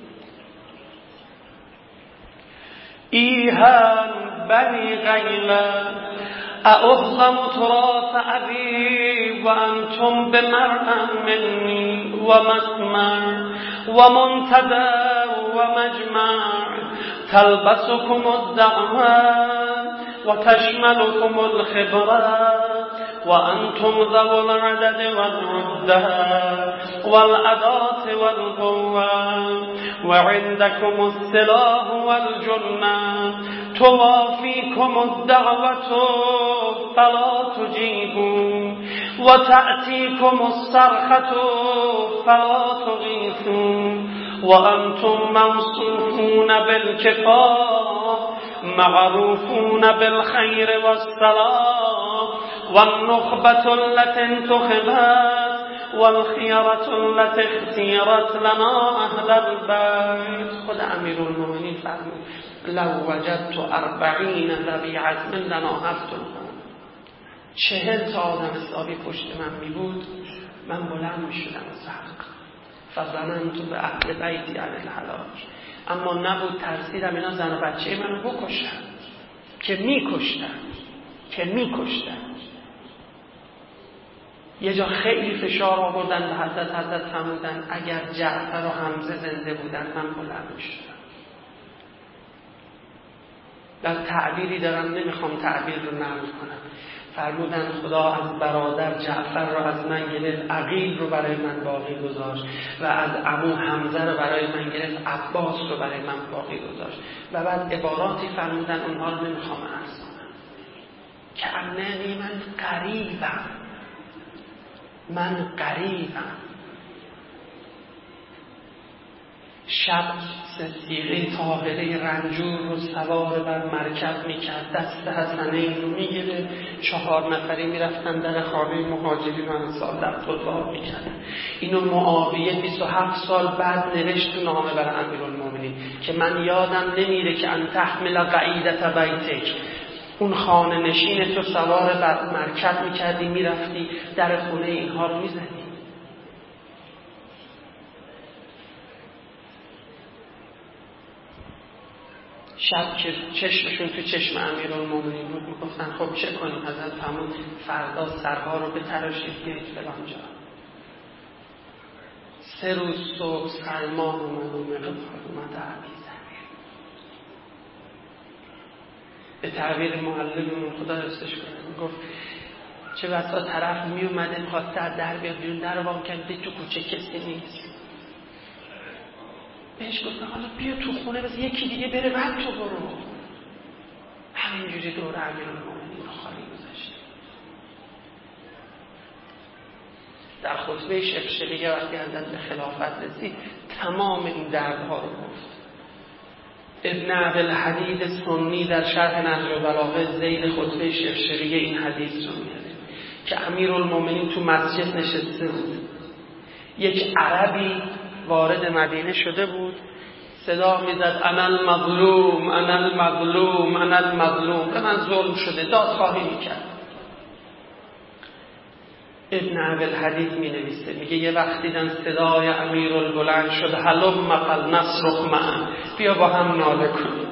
ایهن بنی غیلة اعظم تراث ابی و انتم بمرء منی و مسمع و منتدى و مجمع تلبسكم الدعوة وتشملكم الخبرة وأنتم ذو العدد والعدة والأداة والقوة وعندكم السلاح والجنة توافيكم الدعوة فلا تجيبوا وتأتيكم الصرخة فلا تغيثوا وأنتم موصوفون بالكفاءة معروفون بالخير والصلاة والنخبة التي انتخبت والخيرة التي اختيرت لنا أهل البيت. خود امیر المؤمنین فرمود لو وجدت اربعین ذوی عزم لناهضت القوم. چهل تا آدم حسابی پشت من می بود من بلند می شدم از حق. فظننت به اهل بیتی علی الهلاک. اما نبود، ترسیدم اینا زن و بچه منو بکشن که میکشتن که میکشتن. یه جا خیلی فشار آوردن به حضرت. حضرت فرمودن اگر جعفر و حمزه زنده بودن من بلند میشدم. در تعبیری دارم نمیخوام تعبیر رو نقل کنم. فرمودن خدا از برادر جعفر رو از من گرفت، عقیل رو برای من باقی گذاشت و از عمو حمزه رو برای من گرفت، عباس رو برای من باقی گذاشت. و بعد عباراتی فرمودن اونها رو نمیخوام عرض کنم. که اننی من قریبم، من قریبم. شب صدیقه طاهره رنجور رو سوار بر مرکب میکرد، دست حسنین رو میگیره، چهار نفری میرفتن در خانه مهاجرین و انصار در طلبات میکردن. اینو معاویه بیست و هفت سال بعد نوشت تو نامه بر امیرالمومنین که من یادم نمیره که ان تحمل قعیدت بیتک، اون خانه نشین تو سوار بر مرکب میکردی میرفتی در خونه اینها رو میزدی. شب که چشمشون تو چشم امیرالمومنین بود میگفتن خب چه کنیم؟ حضرت فرمود فردا سرها رو بتراشید بیایید فلان جا. سه روز صبح سلمان اومد و مقدار اومد عبی زمین. به تعبیر معلممون خدا حفظش کنه میگفت چه بسا طرف می اومده میخواسته از در بیاد بیرون، در رو وام کرد دید تو کوچه کسی نیست. بهش گفتن حالا بیا تو خونه بس یکی دیگه بره بعد تو برو. همینجوری دور امیرالمومنین رو خالی گذاشت. در خطبه شیخ شقیقه وقتی حضرت به خلافت رسید تمام این دردها رو گفت. ابن عبدالحدید سنی در شرح نهج البلاغه ذیل خطبه شیخ شقیقه این حدیث رو میاره که امیرالمومنین تو مسجد نشسته بود، یک عربی وارد مدینه شده بود، صدا میزد انا المظلوم انا المظلوم انا المظلوم، به من ظلم شده، دادخواهی میکرد. ابن عبدالحدید می نویسه میگه یه وقت دیدن صدای امیرالبلند شد هلم فل نصرخ معا، بیا با هم ناله کنیم.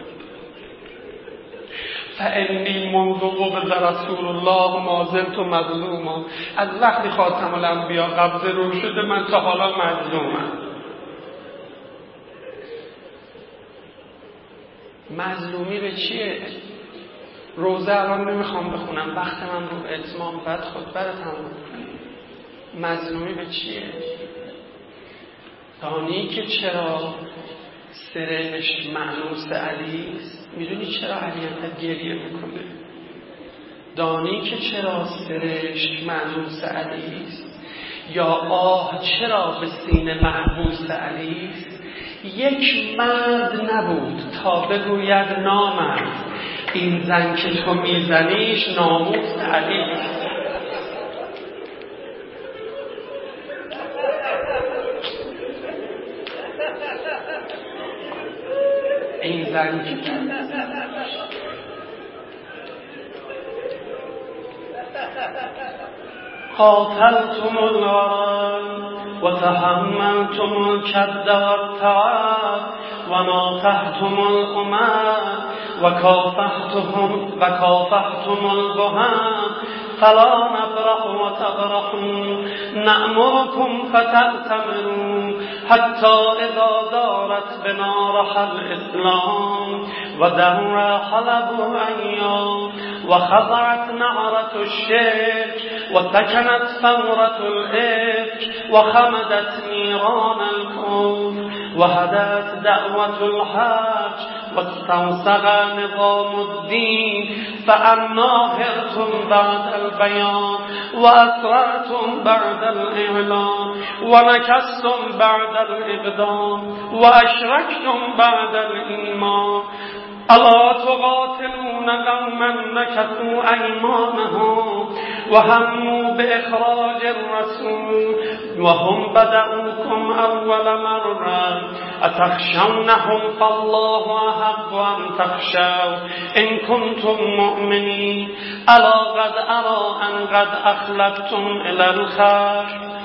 فانی منذ قبض رسول الله ما زلت مظلوما، از وقتی خاتم الانبیا قبض رو شده من تا حالا مظلومم. مظلومی به چیه؟ روزه الان نمیخوام بخونم، وقت من رو اتمام، بعد خطبه رو تموم کنیم. مظلومی به چیه؟ دانی که چرا سرشت مأنوس علی است؟ میدونی چرا علی انقدر گریه میکنه؟ دانی که چرا سرشت مأنوس علی است؟ یا آه چرا به سینه محبوس علی است؟ یک مرد نبود تا بگوید نامرد، این زن که تو میزنیش ناموس علی است. این زن که قاتلتم الورى وتحملتم الكد والتعب وناطحتم الأمم وكافحتهم وكافحتم البهم فلا نبرح وتبرحون نأمركم فتأتمروا حتى إذا دارت بنا رحى الإسلام ودر حلب أيام وخضعت نعرة الشرك وسكنت ثورة الإفك وخمدت نيران الكفر وهدت دعوة الحج واستوسغ نظام الدين فأنا هرتم بعد البيان وأسررتم بعد الإعلان ونكستم بعد الإقدام وأشركتم بعد الإيمان ألا تقاتلون قوما نكثوا أيمانهم وهموا بإخراج الرسول وهم بدأوكم أول مرة أتخشونهم فالله أحق أن تخشوا إن كنتم مؤمنين ألا قد أرى أن قد أخلفتم إلى الخير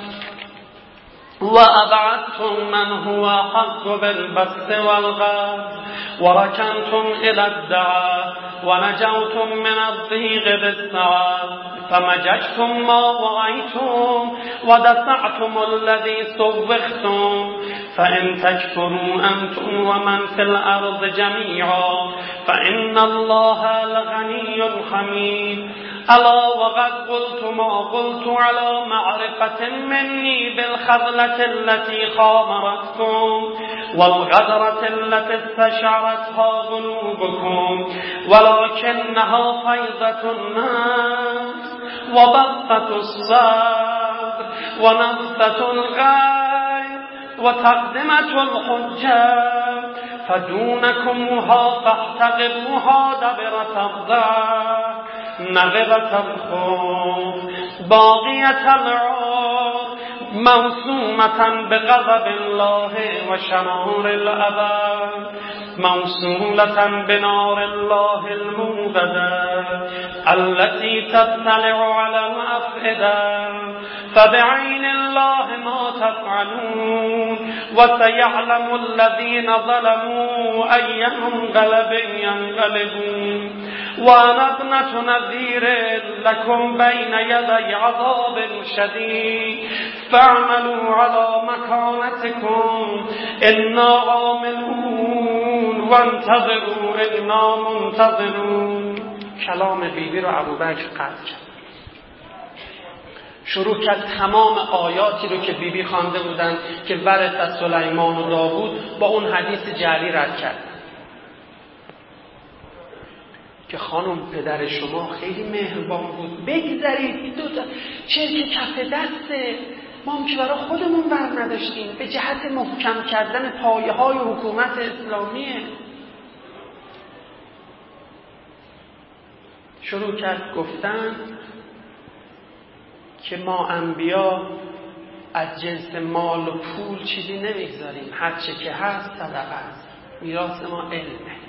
وأبعدتم من هو حق بالبسط والغد وركنتم إلى الدعاء ونجوتم من الضيق بالسعاد فمججتم ما وعيتم ودفعتم الذي سوختم فإن تكفروا أنتم ومن في الأرض جميعا فإن الله لغني حميد ألا وقد قلت ما قلت على معرفة مني بالخذلة التي خامرتكم والغدرة التي استشعرتها قلوبكم ولكنها فيضة النفس وبسطة الصبر ونفثة الغيب وتقدمة الحجة فدونكمها فاحتقبوها دبرة الضعف نغرة الخوف باقية العار موسومة بغضب الله وشرار الأبد موصولة بنار الله الموقدة التي تطلع على الأفئدة فبعين الله ما تفعلون وسيعلم الذين ظلموا أي منقلب ينقلبون وأنا ابنة نذير لكم بين يدي عذاب شديد فاعملوا على مكانتكم إنا عاملون وانتظروا إنا منتظرون. کلام بیبی رو ابوبکر قطع کرد، شروع کرد تمام آیاتی رو که بیبی خوانده بودن که ورث سلیمان و داوود با اون حدیث جعلی رد کرد که خانم پدر شما خیلی مهربان بود، بگذارید دو تا چرک کف دسته، ما هم که برای خودمون بر نداشتیم، به جهت محکم کردن پایه های حکومت اسلامیه. شروع کرد گفتن که ما انبیا از جنس مال و پول چیزی نمیگذاریم، هر چه که هست صدقه است، میراث ما علمه.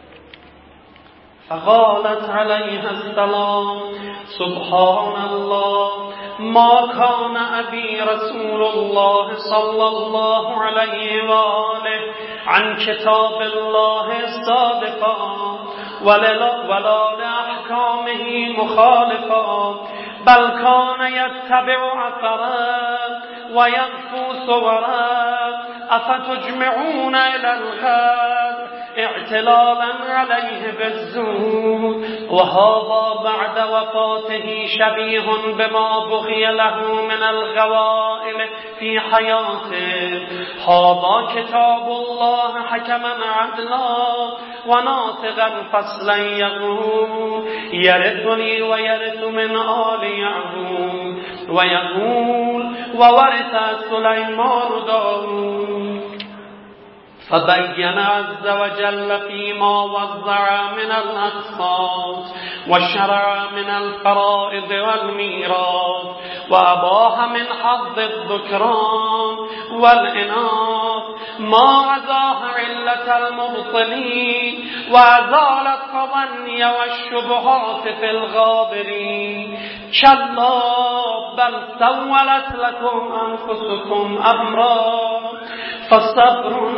فقالت علیه السلام سبحان الله ما کان ابی رسول الله صلی الله علیه و آله عن کتاب الله صادقا ولا لأحکامه مخالفا بل کان یتبع اثرا و یغفو صورا افتجمعون الی الغد اعتلالا علیه بالزود و هذا بعد وفاته شبیه بما بغی له من الغوائل فی حیاته. هذا کتاب الله حکما عدلا و ناطقا فصلا یقول یرثنی و یرث من آل یعقوب و یقول و ورث سلیمان داوود. فبين عز وجل فيما وزع من الأقساط وشرع من الفرائض والميراث وأباح من حظ الذكران والإناث ما عزاه علة المبطلين وأزال التظني والشبهات في الغابرين. كلا بل سولت لكم أنفسكم أمرا فصبر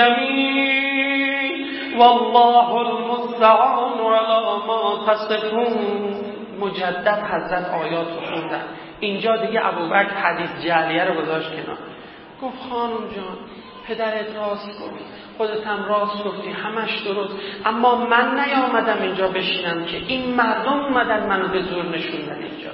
جمیل والله المستعان علی ما تصفون. مجدد حضرت آیات رو خوندن. اینجا دیگه ابوبکر حدیث جعلیه رو گذاشت کنار، گفت خانم جان پدرت راست گفت، خودت هم راست گفتی، همش درست، اما من نیامدم اینجا بشینم که این مردم اومدن منو به زور نشوندن اینجا.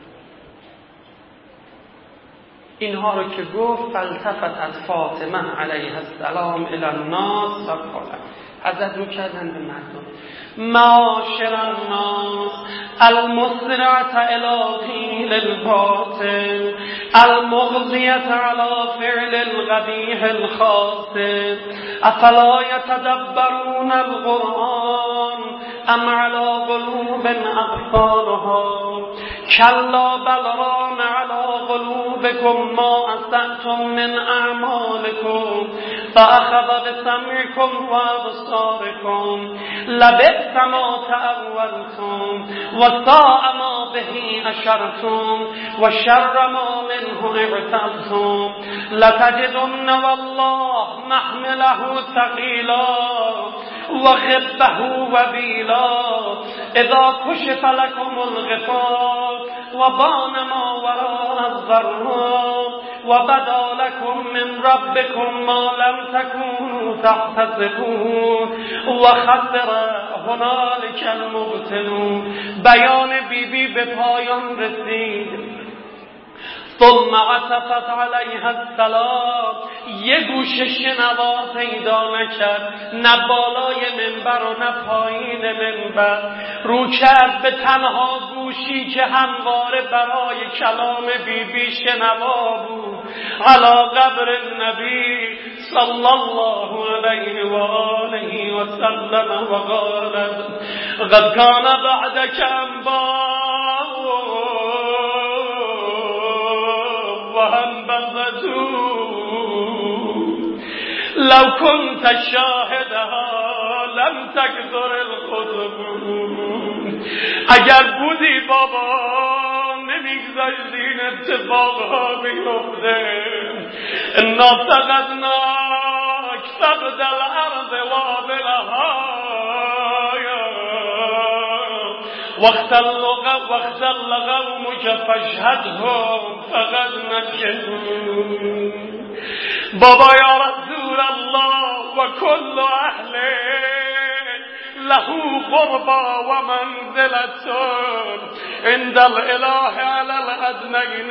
اینها رو که گفت فالتفت فاطمه علیه السلام الی الناس و قالت، حضرت رو کردن به مردم معاشر الناس المسرعة الی قیل الباطل المغزیة علی فعل القبیح الخاسر افلا یتدبرون القرآن ام علی قلوب اقفالها کلا بل ران علی قلوبكم ما اسأتم من اعمالكم فاخذ بسمعكم و ابصاركم لبئس ما تأولتم و ساء ما به اشرتم و شر ما منه اعتبتم لتجدن والله محمله ثقيلا و غبه وبیلا اذا کشف لكم الغطاء و بان ما وراء الضراء و بدا لكم من ربكم ما لم تكونوا تحتسبون و خسر هنالك المبطلون. بیان بی بی به پایان رسید. ثم عطفت علیه السلام، یه گوشه شنوا پیدا نکرد، نه بالای منبر و نه پایین منبر، رو کرد به تنها گوشی که همواره برای کلام بی بی شنوا بود، علی قبر النبی صلی الله علیه و آله و سلم و قالت قد کان بعدک انباء لو كنت شاهدها لم تكثر الخطب. اگر بودی بابا نمیگذاشتی این اتفاقها بیفته، انا فقدناک فقد الارض وابلها واختل قومك فاشهدهم فقد نكدوا. بابا یا رسول الله و کل اهله له قربا و منزلتون عند الاله علی الادنین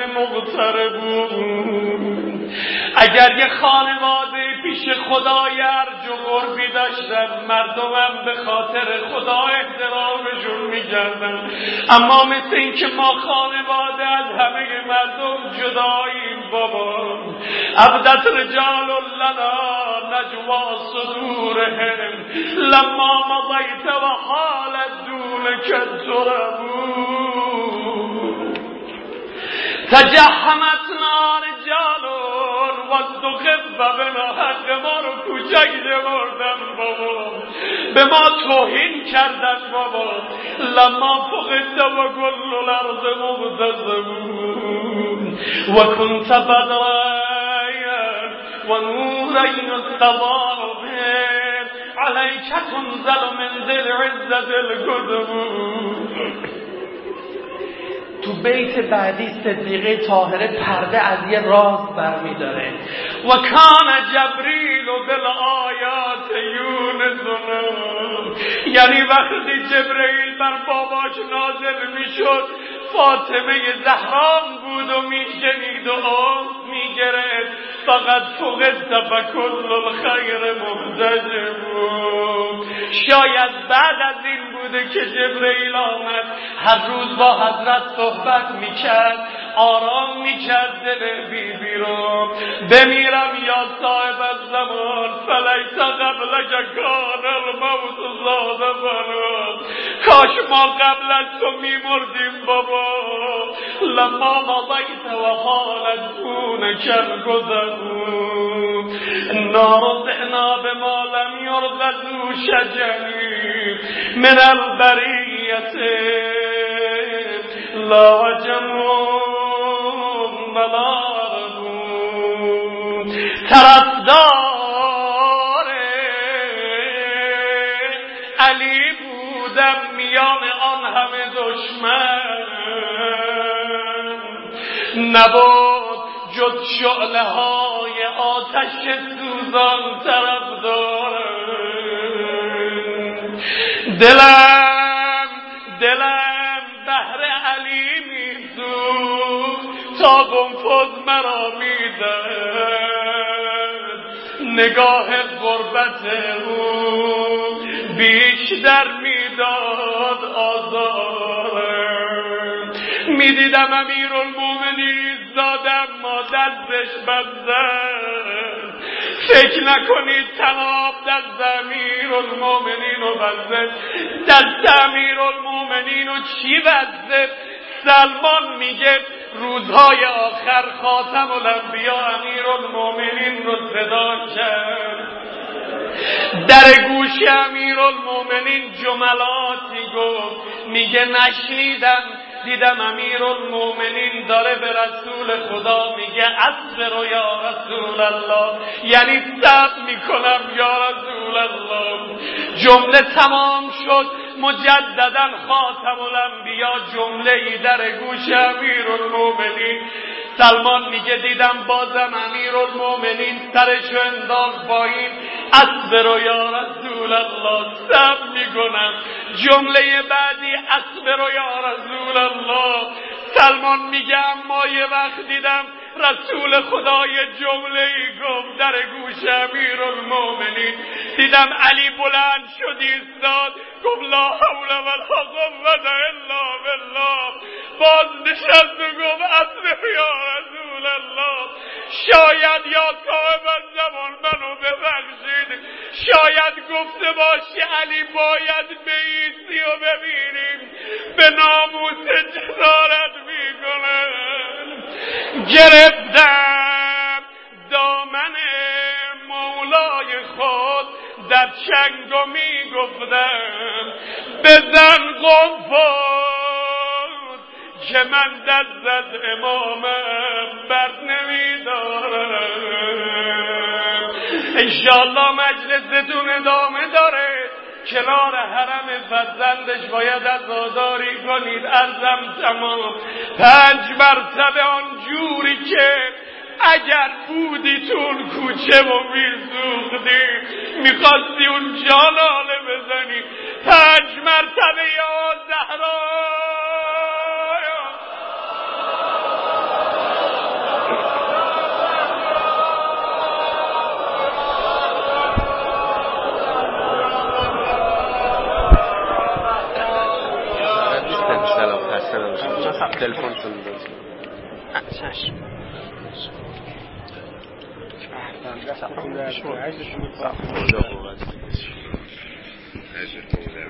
مقتربون. اگر یه خانواده پیش خدای ارج و قربی داشتن مردمم به خاطر خدا احترامشون میکردن، اما مثل این که ما خانواده از همه مردم جداییم بابا. عبدت رجال لنا نجوا صدورهم لما مضیت و حالت دونک التربون. تجهمتنا رجالون و استخف بنا حق ما رو کوچک جوردن بابا، به ما توهین کردن بابا. لما فقدت و کل الارض مبتسمون و کنت بدرین و نورین الثوابت علیک تنزل من ذی العزة القدمون. تو بیت بعدی صدیقه طاهره پرده از یه راز برمی داره. و کان جبریل بالآیات یونسنا، یعنی وقتی جبریل بر باباش نازل می شد فاطمه زهران بود و می شنید و آس می گرد. فقط فقدت فکل الخیر محتجب. شاید بعد از این بوده که جبریل آمد هر روز با حضرت صحبت میکرد، آرام میکرد دل بی بی رو. بمیرم یا صاحب الزمان فلیس قبل کان الموت زاد بنا. کاش ما قبل از تو میمردیم بابا. لما مضیت و حالت دونک القدم النار ضعنا بما لم یرزقوا شجری من البریت لا عجم ولا ربون. طرفدار علی بودم میان آن همه دشمن، نبود جز شعله های آتش سوزان طرفدارم. دلم دلم بهر علی میسوخت تا قنفذ مرا میداد. نگاه غربت او بیشتر میداد آزارم. میدیدم امیرالمومنین زادم ما دستش بزد. فکر نکنید تناب دست امیرالمومنین و بزد. دست امیرالمومنین و چی بزد؟ سلمان میگه روزهای آخر خاتم الانبیا امیرالمومنین رو صدا کرد. در گوش امیرالمومنین جملاتی گفت، میگه نشنیدم، دیدم امیرالمومنین داره به رسول خدا میگه اصبر یا رسول الله، یعنی صبر میکنم یا رسول الله. جمله تمام شد، مجددا خاتم الانبیا جمله ای در گوش امیرالمومنین. سلمان میگه دیدم بازم امیرالمومنین سرشو انداخت پایین، اصبر یا رسول الله، صبر میکنم. جمله بعدی اصبر یا رسول الله. سلمان میگه اما یه وقت دیدم رسول خدا یه جمله ای گفت در گوش امیرالمومنین. دیدم علی بلند شد ایستاد گفت لا حول ولا قوة الا بالله. باز نشست و گفت اصبر یا رسول الله. شاید یا صاحب الزمان منو ببخشید، شاید گفته باشی علی باید بایستی و ببینیم به ناموس جسارت میکنن. گرفتم دامن مولای خود در چنگ و میگفتم بزن قنفذ که من دست از امامم بر نمیدارم. انشاءالله مجلستون ادامه داره. کنار حرم فرزندش باید عزاداری کنید. عرضم تمام. پنج مرتبه آنجوری که اگر بودی تو اون کوچه و میسوختی میخواستی اون جالاله بزنی. پنج مرتبه یا زهرا تلفن کنید. چشم. خدا